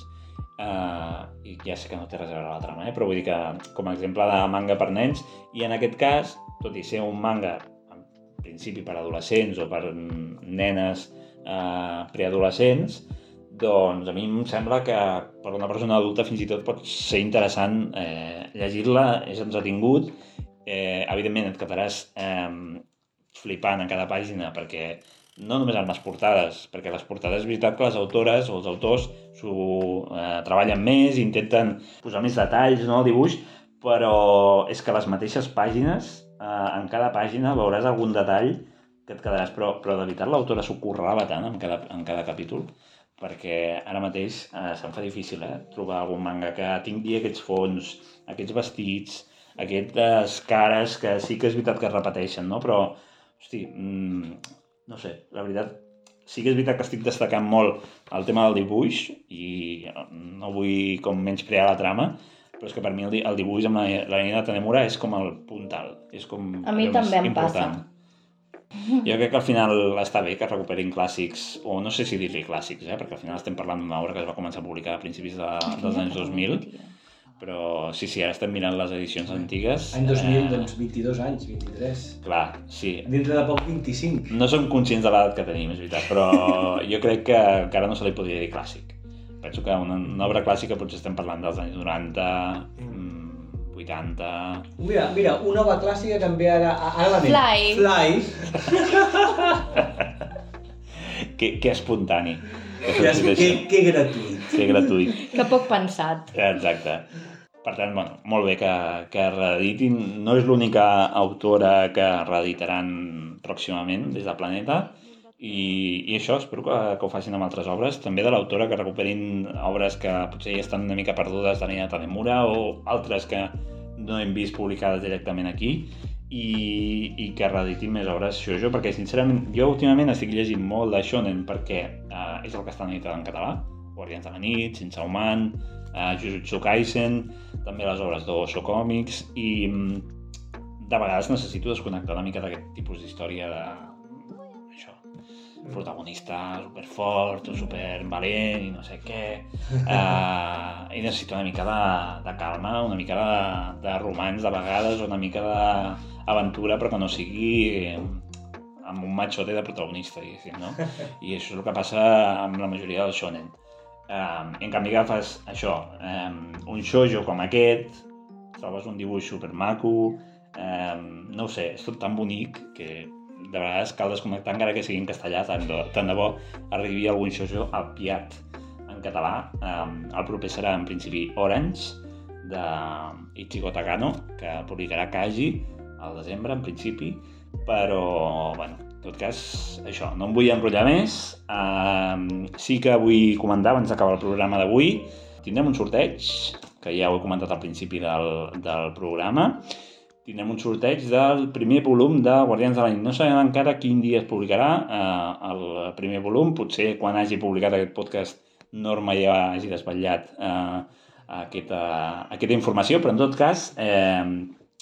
uh, i ja sé que no té res a veure la trama, eh? Però vull dir que com a exemple de manga per nens, i en aquest cas, tot i ser un manga principi per adolescents o per nenes eh, preadolescents, doncs a mi em sembla que per una persona adulta fins i tot pot ser interessant eh, llegir-la, és entretingut, eh, evidentment et quedaràs eh, flipant en cada pàgina perquè no només amb les portades, perquè les portades és veritat que les autores o els autors s'ho eh, treballen més, intenten posar més detalls no, al dibuix, però és que les mateixes pàgines Uh, en cada pàgina veuràs algun detall que et quedaràs, però, però de veritat l'autora s'ho currava tant en cada, en cada capítol perquè ara mateix uh, se'm fa difícil eh, trobar algun manga que tingui aquests fons, aquests vestits, aquestes cares que sí que és veritat que es repeteixen, no? Però, hosti, mm, no sé, la veritat, sí que és veritat que estic destacant molt el tema del dibuix i no vull com menysprear la trama, però és que per mi el, el dibuix amb la, la Nina Tanemura és com el puntal, és com a mi també em important. Passa. Jo crec que al final està bé que recuperin clàssics, o no sé si dir-li clàssics, eh? Perquè al final estem parlant d'una obra que es va començar a publicar a principis de, dels anys dos mil, però sí, sí, ara estem mirant les edicions antigues. Any dos mil, eh... doncs vint-i-dos anys, vint-i-tres. Clar, sí. Dintre de poc vint-i-cinc. No som conscients de l'edat que tenim, és veritat, però jo crec que encara no se li podria dir clàssic. Penso que una, una obra clàssica potser estem parlant dels anys noranta, mm, vuitanta... Mira, mira, una obra clàssica que em ve ara, ara la ment. Fly. Fly. que, que espontani. Que, que, que gratuït. Que gratuït. Que poc pensat. Exacte. Per tant, bueno, molt bé que, que reeditin. No és l'única autora que reeditaran pròximament des de Planeta. I, i això, espero que, que ho facin amb altres obres, també de l'autora, que recuperin obres que potser ja estan una mica perdudes de Nina Tanemura o altres que no hem vist publicades directament aquí i, i que reeditin més obres shoujo, perquè sincerament jo últimament estic llegint molt de shonen perquè eh, és el que està editat en català, Guardians de la nit, Chainsaw Man, eh, Jujutsu Kaisen, també les obres d'Oso Comics i de vegades necessito desconnectar una mica d'aquest tipus d'història de protagonista superfort o supervalent i no sé què, uh, i necessito una mica de, de calma, una mica de, de romans de vegades, o una mica d'aventura, però que no sigui amb un machote de protagonista, diguéssim, no? I això és el que passa amb la majoria del shonen. Uh, en canvi agafes això, um, un shoujo com aquest, trobes un dibuix supermaco, um, no ho sé, és tot tan bonic que de vegades cal desconnectar encara que sigui en castellà, tant de, tant de bo arribi algun shoujo al piat en català. Um, el proper serà en principi Orange, de Ichigo Takano, que publicarà Kaji al desembre en principi, però, bueno, en tot cas, això, no em vull enrotllar més. Um, sí que vull comentar, abans d'acabar el programa d'avui, tindrem un sorteig, que ja ho he comentat al principi del, del programa. Tindrem un sorteig del primer volum de Guardians de la nit. No sabem encara quin dia es publicarà eh, el primer volum. Potser quan hagi publicat aquest podcast Norma ja hagi desvetllat eh, aquesta, aquesta informació, però en tot cas eh,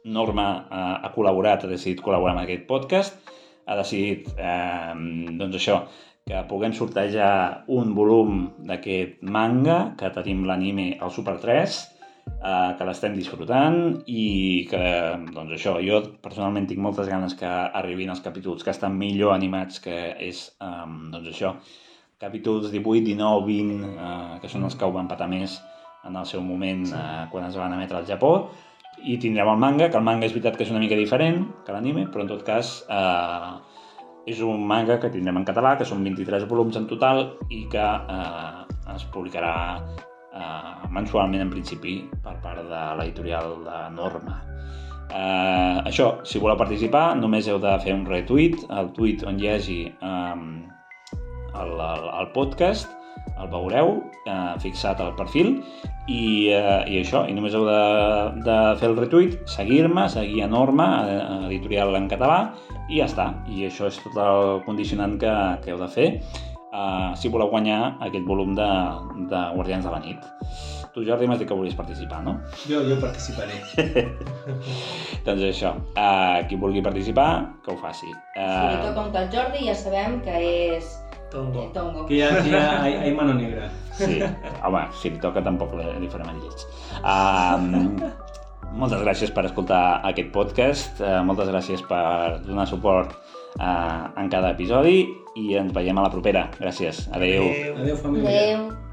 Norma eh, ha col·laborat, ha decidit col·laborar amb aquest podcast, ha decidit, eh, doncs això, que puguem sortejar un volum d'aquest manga, que tenim l'anime al Super tres, eh, que l'estem disfrutant i que, doncs això, jo personalment tinc moltes ganes que arribin els capítols que estan millor animats, que és, eh, doncs això, capítols divuit, dinou, vint, eh, que són els que ho van patar més en el seu moment eh, quan es van emetre al Japó, i tindrem el manga, que el manga és veritat que és una mica diferent que l'anime, però en tot cas eh, és un manga que tindrem en català, que són vint-i-tres volums en total i que eh, es publicarà eh, mensualment en principi per part de l'editorial de Norma. Eh, això, si voleu participar, només heu de fer un retweet, el tuit on hi hagi eh, el, el, el podcast, el veureu, eh, fixat al perfil, i, eh, i això, i només heu de, de fer el retweet, seguir-me, seguir a Norma, eh, editorial en català, i ja està. I això és tot el condicionant que, que heu de fer eh, si voleu guanyar aquest volum de, de Guardians de la Nit. Tu, Jordi, m'has dit que volies participar, no? Jo, jo participaré. Doncs això, eh, qui vulgui participar, que ho faci. Eh... Si li toca un tal Jordi, ja sabem que és... Tongo. Tongo. Que ja, que ja hay, hay mano negra. Sí, home, si li toca tampoc li, li farem el lleig. Um, moltes gràcies per escoltar aquest podcast, uh, moltes gràcies per donar suport uh, en cada episodi i ens veiem a la propera. Gràcies, adeu. Adeu, família. Adeu.